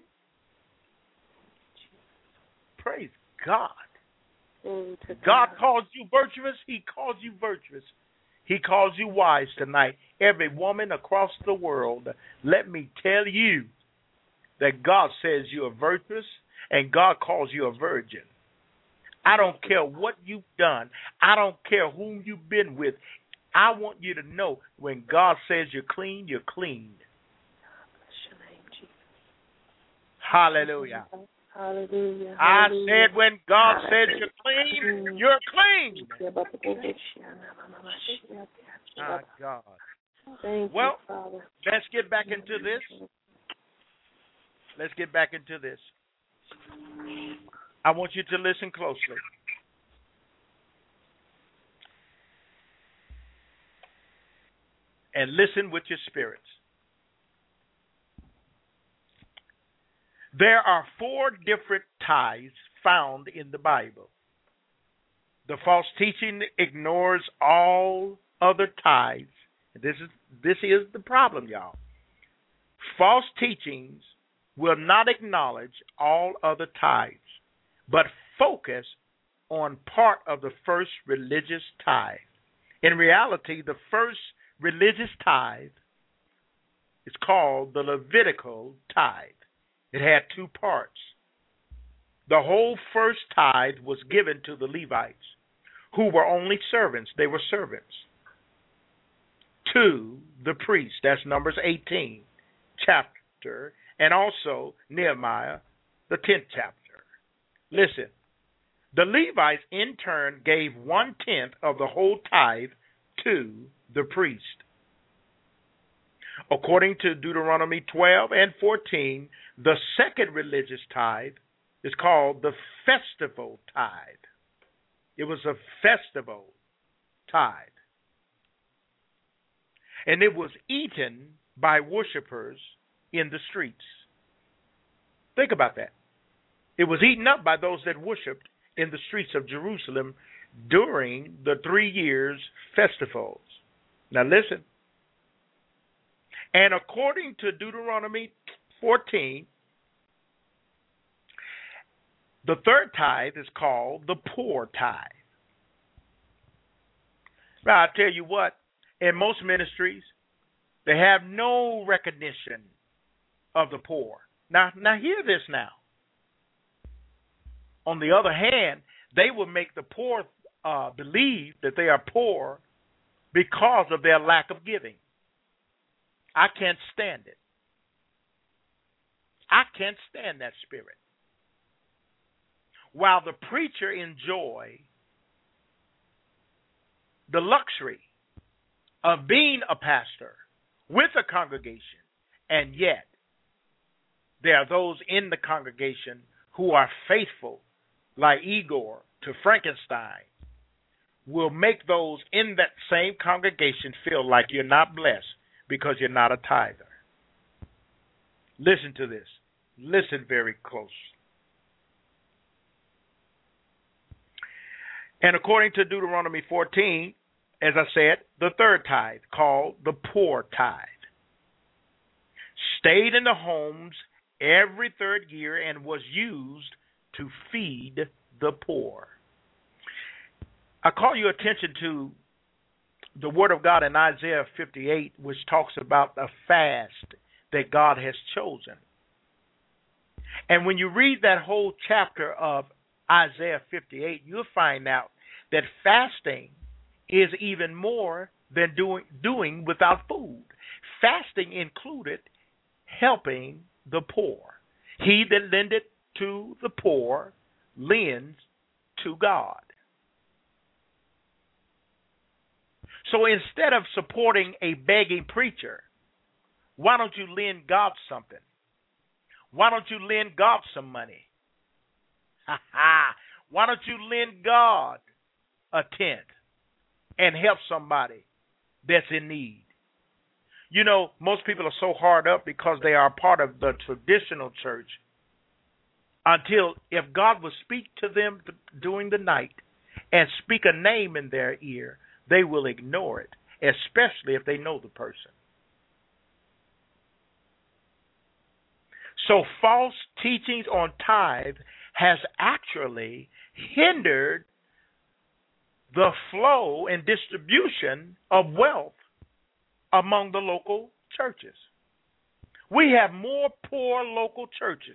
Praise God. God calls you virtuous. He calls you virtuous. He calls you wise tonight. Every woman across the world, let me tell you that God says you are virtuous and God calls you a virgin. I don't care what you've done. I don't care whom you've been with. I want you to know when God says you're clean, you're clean. Hallelujah. Hallelujah. I Hallelujah. said when God says you're clean, you're clean. My God. Thank well, you, Father. Let's get back into this. Let's get back into this. I want you to listen closely. And listen with your spirits. There are four different tithes found in the Bible. The false teaching ignores all other tithes. This is this is the problem, y'all. False teachings will not acknowledge all other tithes, but focus on part of the first religious tithe. In reality, the first religious tithe is called the Levitical tithe. It had two parts. The whole first tithe was given to the Levites, who were only servants. They were servants. To the priests, that's Numbers eighteen chapter, and also Nehemiah, the tenth chapter. Listen, the Levites in turn gave one-tenth of the whole tithe to the priest. According to Deuteronomy twelve and fourteen, the second religious tithe is called the festival tithe. It was a festival tithe. And it was eaten by worshipers in the streets. Think about that. It was eaten up by those that worshiped in the streets of Jerusalem during the three years festivals. Now listen. And according to Deuteronomy fourteen, the third tithe is called the poor tithe. Now, I tell you what, in most ministries, they have no recognition of the poor. Now, now hear this now. On the other hand, they will make the poor uh, believe that they are poor because of their lack of giving. I can't stand it. I can't stand that spirit. While the preacher enjoy the luxury of being a pastor with a congregation, and yet there are those in the congregation who are faithful, like Igor to Frankenstein, will make those in that same congregation feel like you're not blessed because you're not a tither. Listen to this. Listen very close. And according to Deuteronomy fourteen, as I said, the third tithe, called the poor tithe, stayed in the homes every third year and was used to feed the poor. I call your attention to the Word of God in Isaiah fifty-eight, which talks about a fast that God has chosen. And when you read that whole chapter of Isaiah fifty-eight, you'll find out that fasting is even more than doing doing without food. Fasting included helping the poor. He that lendeth to the poor lends to God. So instead of supporting a begging preacher, why don't you lend God something? Why don't you lend God some money? Ha ha! Why don't you lend God a tent and help somebody that's in need? You know, most people are so hard up because they are part of the traditional church until if God will speak to them during the night and speak a name in their ear, they will ignore it, especially if they know the person. So false teachings on tithe has actually hindered the flow and distribution of wealth among the local churches. We have more poor local churches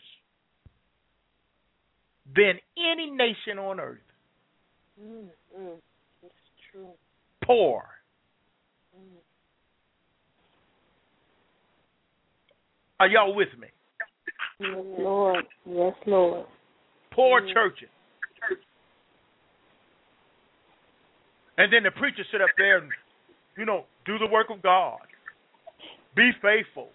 than any nation on earth. Mm, mm, it's true. Poor. Mm. Are y'all with me? Yes, Lord. Yes, Lord. Poor Mm. churches. And then the preacher sit up there and, you know, do the work of God. Be faithful.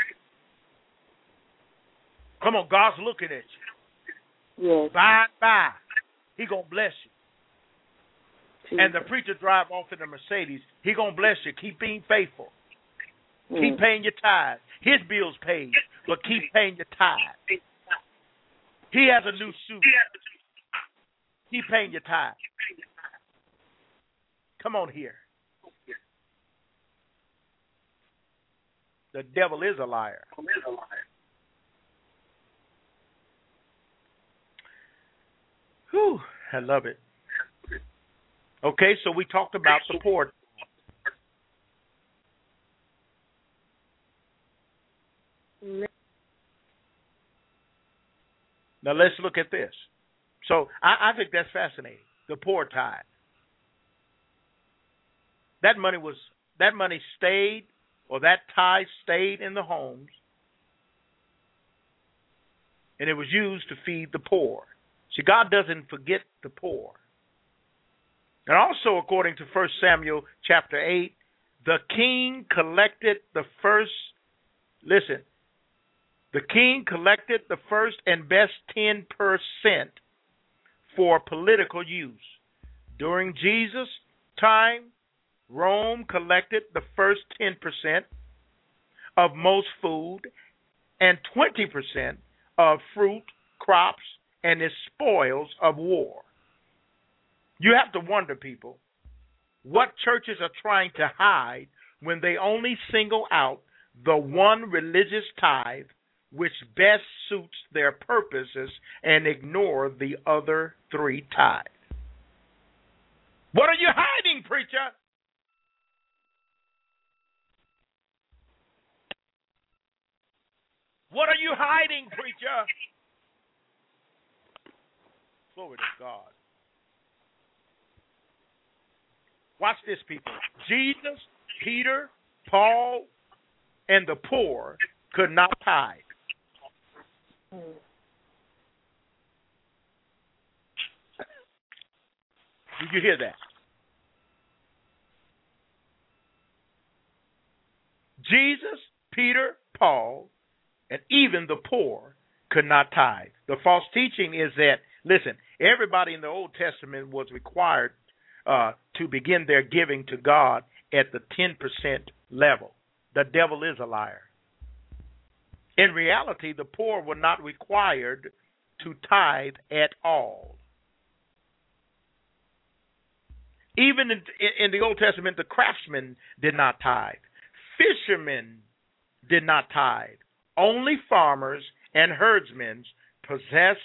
Come on, God's looking at you. Yes. By and by, He gonna bless you. Jesus. And the preacher drive off in a Mercedes. He gonna bless you. Keep being faithful. Mm. Keep paying your tithe. His bill's paid, but keep paying your tithe. He has a new suit. Keep paying your tithe. Come on here. The devil is a liar. Whew, I love it. Okay, so we talked about the poor. Now let's look at this. So I, I think that's fascinating. The poor tithe. That money was that money stayed, or that tithe stayed in the homes, and it was used to feed the poor. See, God doesn't forget the poor. And also, according to First Samuel chapter eight, the king collected the first, listen, the king collected the first and best ten percent for political use. During Jesus' time, Rome collected the first ten percent of most food and twenty percent of fruit, crops, and the spoils of war. You have to wonder, people, what churches are trying to hide when they only single out the one religious tithe which best suits their purposes and ignore the other three tithes. What are you hiding, preacher? What are you hiding, preacher? Glory to God. Watch this, people. Jesus, Peter, Paul, and the poor could not tithe. Did you hear that? Jesus, Peter, Paul, and even the poor could not tithe. The false teaching is that, listen, everybody in the Old Testament was required uh, to begin their giving to God at the ten percent level. The devil is a liar. In reality, the poor were not required to tithe at all. Even in, in the Old Testament, the craftsmen did not tithe. Fishermen did not tithe. Only farmers and herdsmen possessed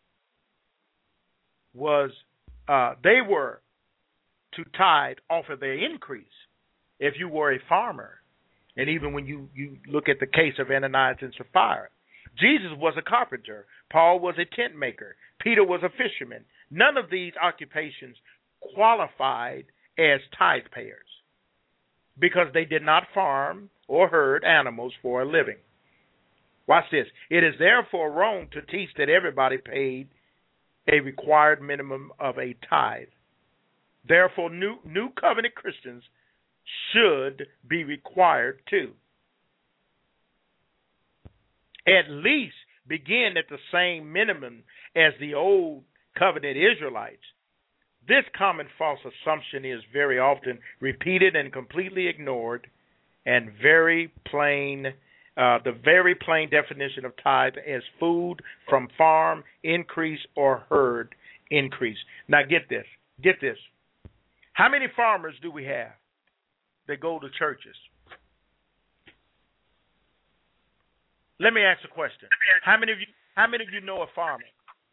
was uh, they were to tithe off of their increase if you were a farmer. And even when you, you look at the case of Ananias and Sapphira, Jesus was a carpenter. Paul was a tent maker. Peter was a fisherman. None of these occupations qualified as tithe payers because they did not farm or herd animals for a living. Watch this. It is therefore wrong to teach that everybody paid a required minimum of a tithe. Therefore, new new covenant Christians should be required to at least begin at the same minimum as the old covenant Israelites. This common false assumption is very often repeated and completely ignored, and very plain, uh, the very plain definition of tithe as food from farm increase or herd increase. Now get this, get this. How many farmers do we have that go to churches? Let me ask a question. How many of you how many of you know a farmer?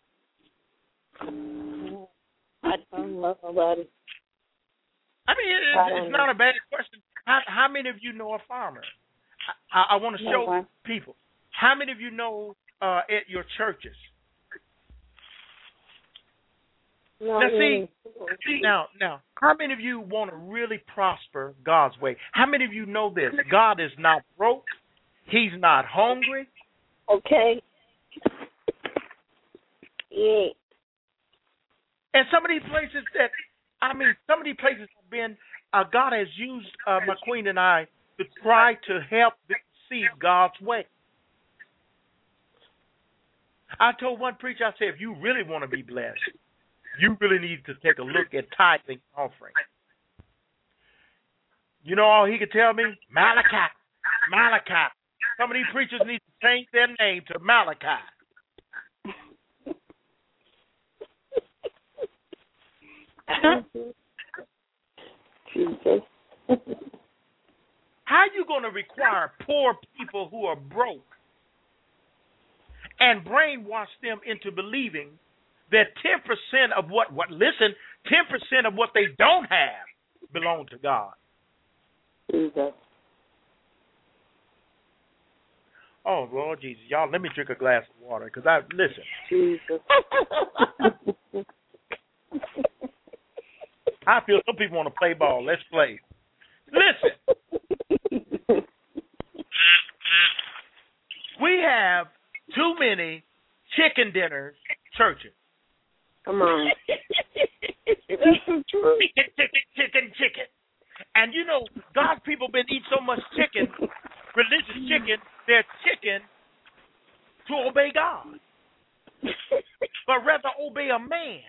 I don't know nobody. I mean, it, it's, it's not a bad question. How, how many of you know a farmer? I, I, I want to show no people. How many of you know uh, at your churches? No, now, see, now, now, how many of you want to really prosper God's way? How many of you know this? God is not broke. He's not hungry. Okay. Yeah. And some of these places that, I mean, some of these places have been, uh, God has used uh, my queen and I to try to help them see God's way. I told one preacher, I said, if you really want to be blessed, you really need to take a look at tithing offering. You know all he could tell me? Malachi, Malachi. Some of these preachers need to change their name to Malachi. Jesus. How are you going to require poor people who are broke and brainwash them into believing that ten percent of what, what listen, ten percent of what they don't have belong to God? Jesus. Oh, Lord Jesus. Y'all, let me drink a glass of water because I, listen. Jesus. I feel some people want to play ball. Let's play. Listen. We have too many chicken dinners churches. Come on. Chicken, chicken, chicken, chicken. And you know, God's people been eating so much chicken, religious chicken, they're chicken to obey God. But rather obey a man.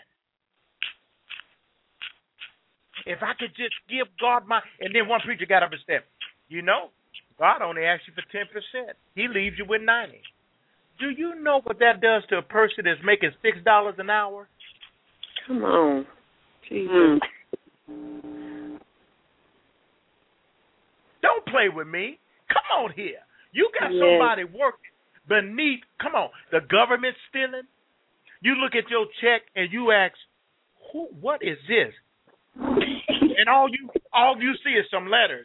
If I could just give God my... And then one preacher got up and said, you know, God only asks you for ten percent. He leaves you with ninety. Do you know what that does to a person that's making six dollars an hour? Come on. Jesus. Mm. Don't play with me. Come on here. You got yes. somebody working beneath... Come on. The government's stealing. You look at your check and you ask, Who, what is this? And all you all you see is some letters.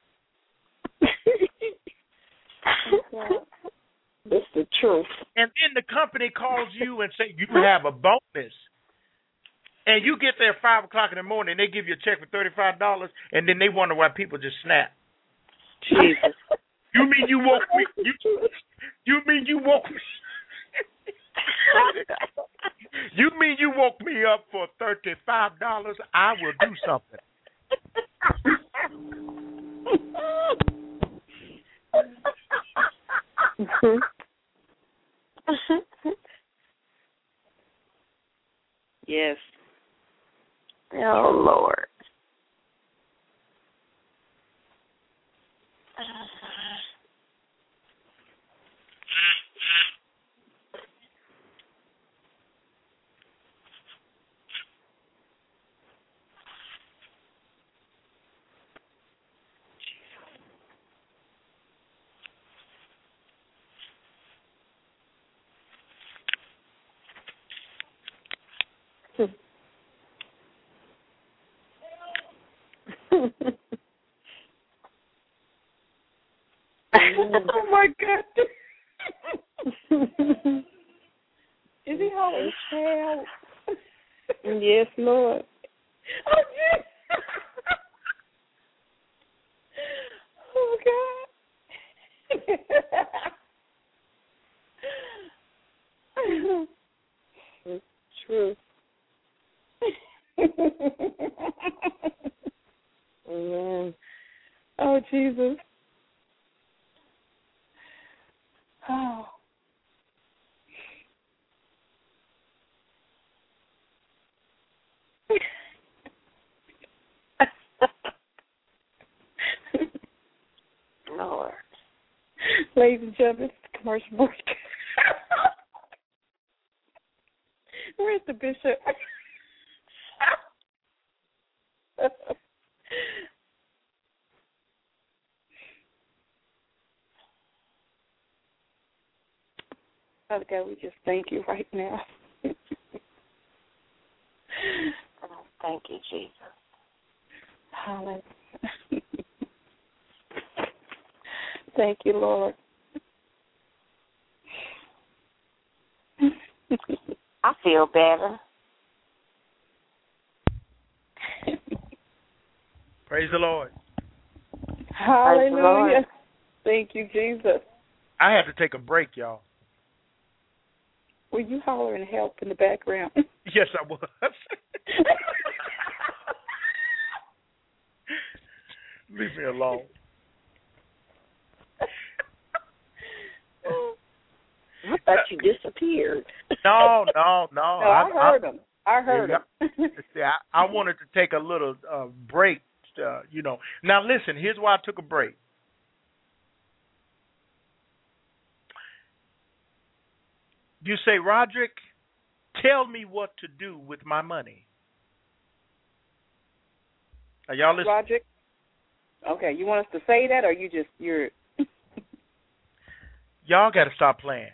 It's the truth. And then the company calls you and say you have a bonus. And you get there at five o'clock in the morning, they give you a check for thirty-five dollars, and then they wonder why people just snap. Jesus. You mean you woke me? You, you mean you woke me? You mean you woke me up for thirty-five dollars? I will do something. Yes. Oh, Lord. Oh my God. Is he holding child? Yes, Lord. Oh, yes. Oh God. It's true. Amen. Oh, Jesus. Oh. Lord. Ladies and gentlemen, commercial break. Where's the bishop? Father God, we just thank you right now. Oh, thank you, Jesus. Hallelujah. Thank you, Lord. I feel better. Praise the Lord. Hallelujah. Praise the Lord. Thank you, Jesus. I had to take a break, y'all. Were you hollering help in the background? Yes, I was. Leave me alone. I thought you disappeared. No, no, no. No, I, I heard I, him. I heard yeah, him. See, I, I wanted to take a little uh, break, uh, you know. Now, listen, here's why I took a break. You say, Roderick, tell me what to do with my money. Are y'all listening? Roderick? Okay, you want us to say that, or you just, you're... Y'all got to stop playing.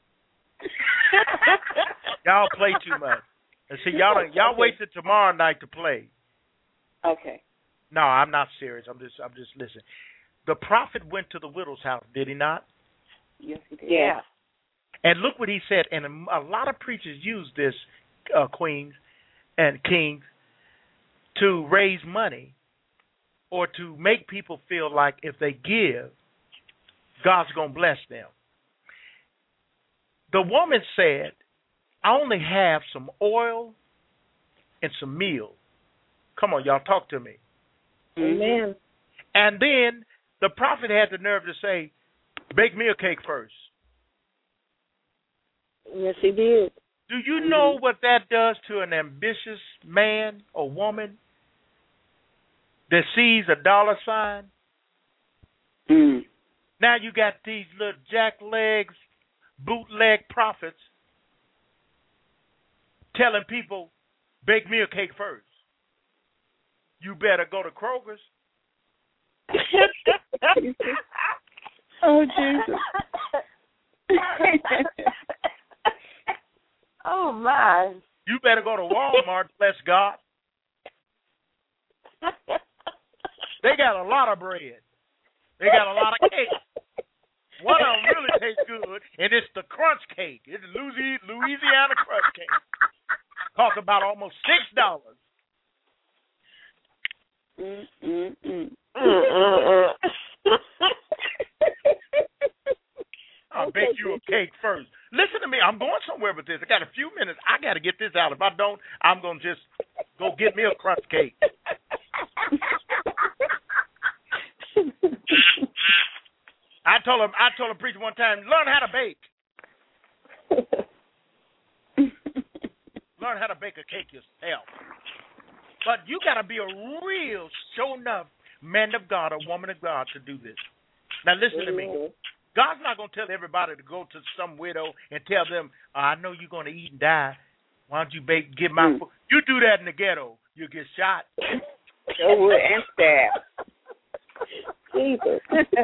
Y'all play too much. And see, y'all y'all Okay. wait till tomorrow night to play. Okay. No, I'm not serious. I'm just I'm just listening. The prophet went to the widow's house, did he not? Yes, he did. Yeah. And look what he said. And a, a lot of preachers use this, uh, queens and kings, to raise money or to make people feel like if they give, God's going to bless them. The woman said, I only have some oil and some meal. Come on, y'all, talk to me. Amen. And then the prophet had the nerve to say, bake me a cake first. Yes, he did. Do you know what that does to an ambitious man or woman that sees a dollar sign? Mm. Now you got these little jacklegs, bootleg prophets telling people, bake me a cake first. You better go to Kroger's. Oh, Jesus. Oh, my. You better go to Walmart, bless God. They got a lot of bread. They got a lot of cake. One of them really tastes good, and it's the crunch cake. It's Louisiana, Louisiana crunch cake. Costs about almost six dollars. Mm, mm, mm. I'll bake you a cake first. Listen to me. I'm going somewhere with this. I got a few minutes. I got to get this out. If I don't, I'm going to just go get me a crunch cake. I told him. I told a preacher one time, learn how to bake. Learn how to bake a cake yourself. But you got to be a real, show enough man of God or woman of God to do this. Now listen to me. God's not going to tell everybody to go to some widow and tell them, oh, I know you're going to eat and die. Why don't you bake, give my food? You do that in the ghetto, you get shot. Sure would, and stabbed. Jesus.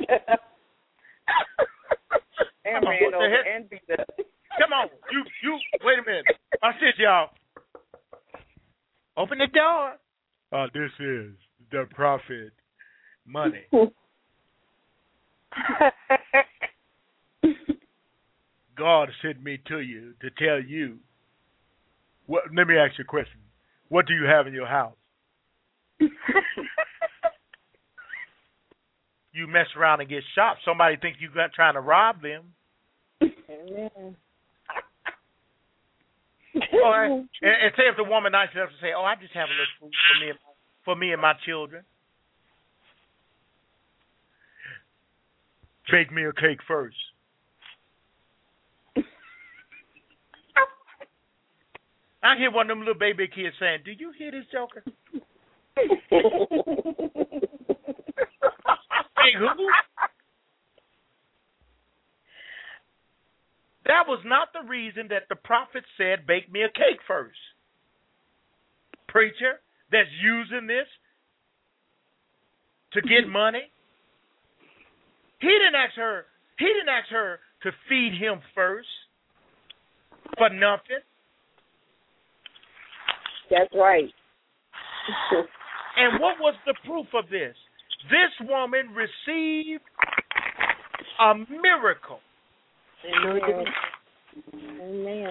And ran over and beat up. Come on. You, you, wait a minute. Watch this, y'all. Open the door. Oh, this is, the prophet money. God sent me to you to tell you. What, let me ask you a question. What do you have in your house? You mess around and get shot. Somebody think you got trying to rob them. Amen. Or, and, and say if the woman nice enough to say, "Oh, I just have a little food for me and my, for me and my children." Bake me a cake first. I hear one of them little baby kids saying, "Do you hear this joker?" Hey, who? That was not the reason that the prophet said, "Bake me a cake first." Preacher that's using this to get money. He didn't ask her. He didn't ask her to feed him first for nothing. That's right. And what was the proof of this? This woman received a miracle. Amen. Amen.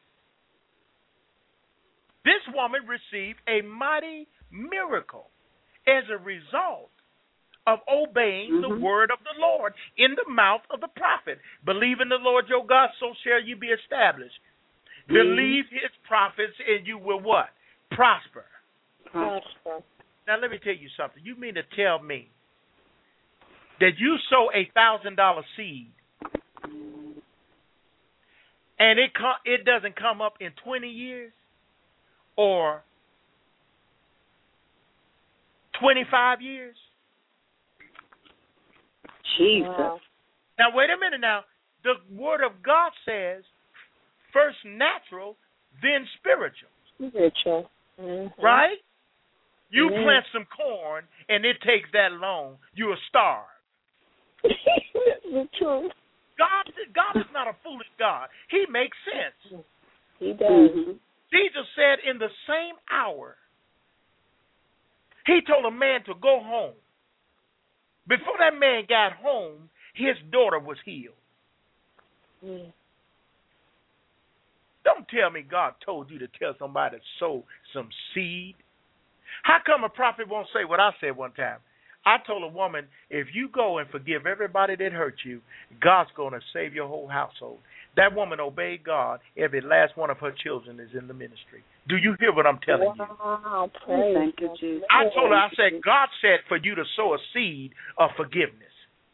This woman received a mighty miracle as a result of obeying mm-hmm. the word of the Lord in the mouth of the prophet. Believe in the Lord your God, so shall you be established. Mm-hmm. Believe his prophets, and you will what? Prosper. Prosper. Now, let me tell you something. You mean to tell me that you sow a one thousand dollars seed and it co- it doesn't come up in twenty years or twenty-five years? Jesus. Wow. Now, wait a minute now. The word of God says first natural, then spiritual. Spiritual. Mm-hmm. Right? You mm-hmm. plant some corn and it takes that long, you'll starve. The truth. God, God is not a foolish God. He makes sense. He does. Mm-hmm. Jesus said in the same hour, he told a man to go home. Before that man got home, his daughter was healed. Mm. Don't tell me God told you to tell somebody to sow some seed. How come a prophet won't say what I said one time? I told a woman, if you go and forgive everybody that hurt you, God's going to save your whole household. That woman obeyed God. Every last one of her children is in the ministry. Do you hear what I'm telling wow. you? Wow, praise Thank you, Jesus. I told her, I said, God said for you to sow a seed of forgiveness.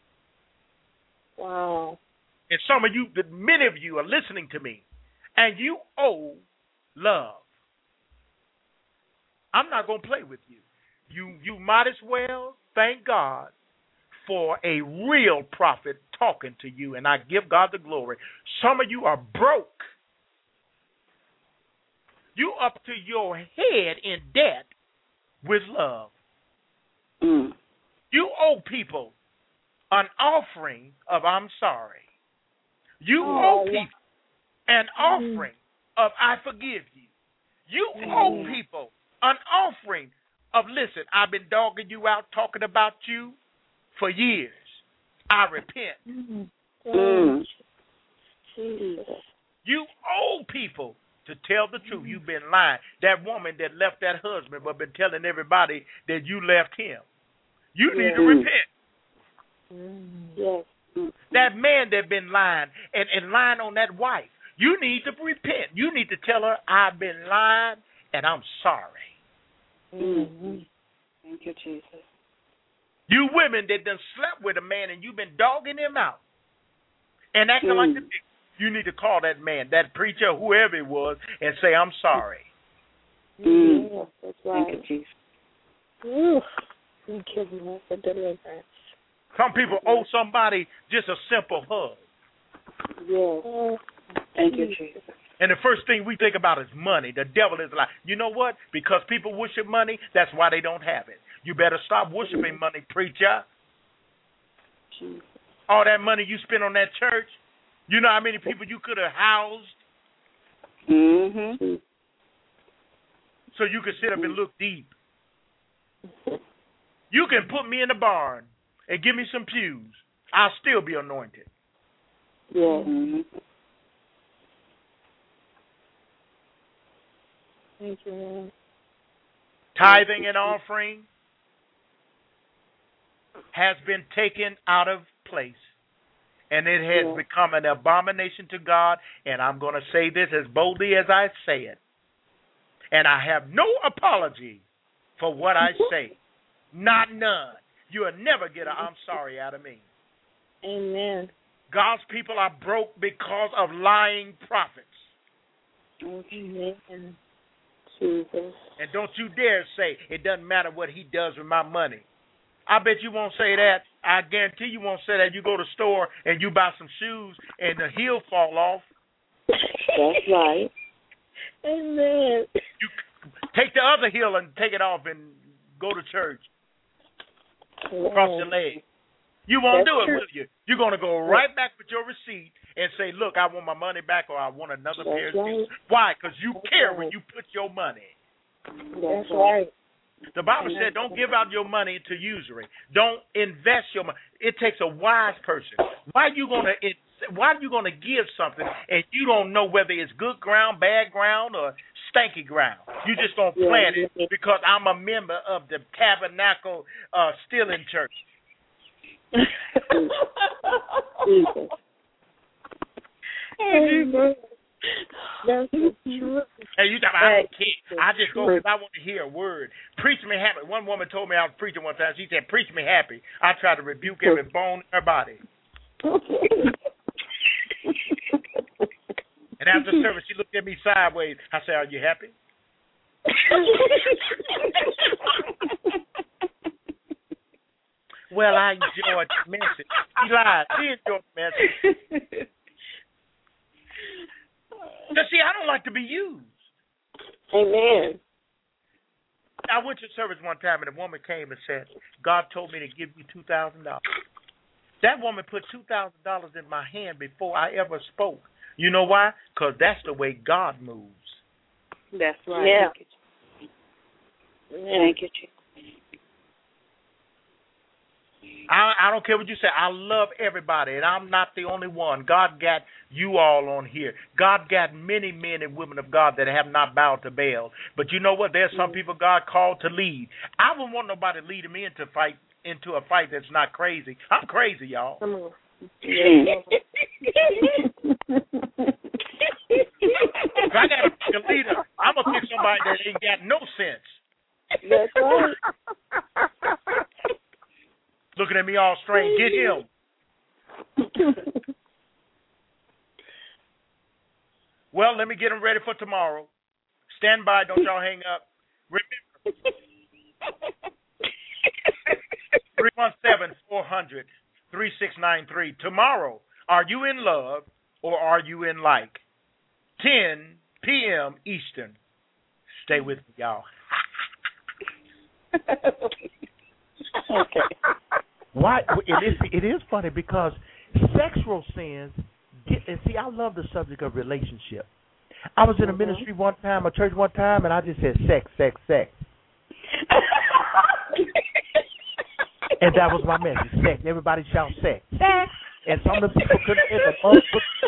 Wow. And some of you, many of you are listening to me, and you owe love. I'm not going to play with you. You you might as well thank God for a real prophet talking to you, and I give God the glory. Some of you are broke. You up to your head in debt with love. Mm. You owe people an offering of I'm sorry. You oh, owe people an offering of I forgive you. You mm. owe people an offering of, listen, I've been dogging you out, talking about you for years. I repent. Mm. Jesus. You owe people to tell the truth. You've been lying. That woman that left that husband but been telling everybody that you left him. You need yes. to repent. Mm. Yes. That man that been lying and, and lying on that wife. You need to repent. You need to tell her, I've been lying and I'm sorry. Mm-hmm. Thank you, Jesus. You women that done slept with a man and you've been dogging him out and acting mm. like the big, you need to call that man, that preacher, whoever it was, and say, I'm sorry. Mm. Yes, that's right. Thank you, Jesus. Ooh, thank you, Lord, for deliverance. Some people owe somebody just a simple hug. Yes. Thank you, Jesus. And the first thing we think about is money. The devil is like, you know what? Because people worship money, that's why they don't have it. You better stop worshiping money, preacher. Jesus. All that money you spend on that church, you know how many people you could have housed? Mm-hmm. So you could sit up and look deep. You can put me in the barn and give me some pews. I'll still be anointed. Yeah. Mm-hmm. Thank you, man. Tithing and offering has been taken out of place, and it has yeah. become an abomination to God, and I'm going to say this as boldly as I say it, and I have no apology for what I say. Not none. You'll never get a I'm sorry out of me. Amen. God's people are broke because of lying prophets. Amen. Jesus. And don't you dare say it doesn't matter what he does with my money. I bet you won't say that. I guarantee you won't say that. You go to the store and you buy some shoes and the heel fall off. That's right. Amen. You take the other heel and take it off and go to church. Cross your leg. You won't That's do it, true. Will you? You're going to go right back with your receipt and say, look, I want my money back or I want another That's pair of shoes. Right. Why? Because you That's care right. when you put your money. That's right. The Bible said don't give out your money to usury. Don't invest your money. It takes a wise person. Why are you going to why are you going to give something and you don't know whether it's good ground, bad ground, or stanky ground? You just going to yeah, plant it yeah. because I'm a member of the Tabernacle uh, Stealing Church. Jesus. That's true. Hey, you talking about I don't care. I just go because I want to hear a word. Preach me happy. One woman told me I was preaching one time. She said, preach me happy. I tried to rebuke every bone in her body. And after service, she looked at me sideways. I said, are you happy? Well, I enjoyed the message. She lied. She enjoyed the message. Because, see, I don't like to be used. Amen. I went to service one time, and a woman came and said, God told me to give you two thousand dollars. That woman put two thousand dollars in my hand before I ever spoke. You know why? Because that's the way God moves. That's right. Yeah. Thank you, Jesus. I, I don't care what you say. I love everybody, and I'm not the only one. God got you all on here. God got many men and women of God that have not bowed to Baal. But you know what? There's some people God called to lead. I wouldn't want nobody leading me into fight into a fight that's not crazy. I'm crazy, y'all. Come on. If I got to pick a leader, I'm going to pick somebody that ain't got no sense. That's right. Looking at me all strange. Get him. Well, let me get them ready for tomorrow. Stand by. Don't y'all hang up. Remember, three one seven, four hundred, three six nine three. Tomorrow, are you in love or are you in like? ten p.m. Eastern. Stay with me, y'all. Okay. Why? It is, it is funny because sexual sins, get, and see, I love the subject of relationship. I was in a mm-hmm. ministry one time, a church one time, and I just said sex, sex, sex. And that was my message, sex. Everybody shout sex. Sex. And some of the people couldn't hear the mother.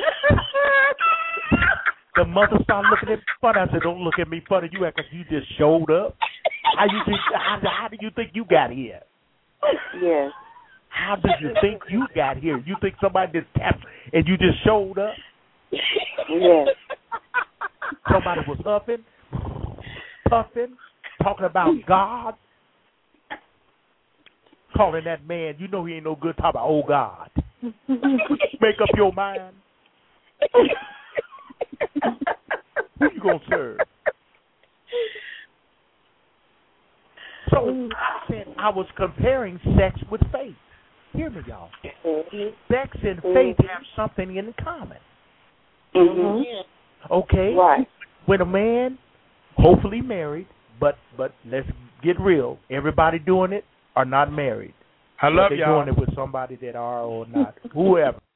The mother started looking at me funny. I said, don't look at me funny. You act like you just showed up. How you think? How, how do you think you got here? Yes. How did you think you got here? You think somebody just tapped and you just showed up? Yes. Somebody was huffing, puffing, talking about God, calling that man, you know he ain't no good, talking about, oh, God. Make up your mind. Who you going to serve? So I said I was comparing sex with faith. Hear me, y'all. Mm-hmm. Sex and faith mm-hmm. have something in common. Mm-hmm. Okay? Right. When a man, hopefully married, but but let's get real, everybody doing it are not married. I love but y'all. They're doing it with somebody that are or not, whoever.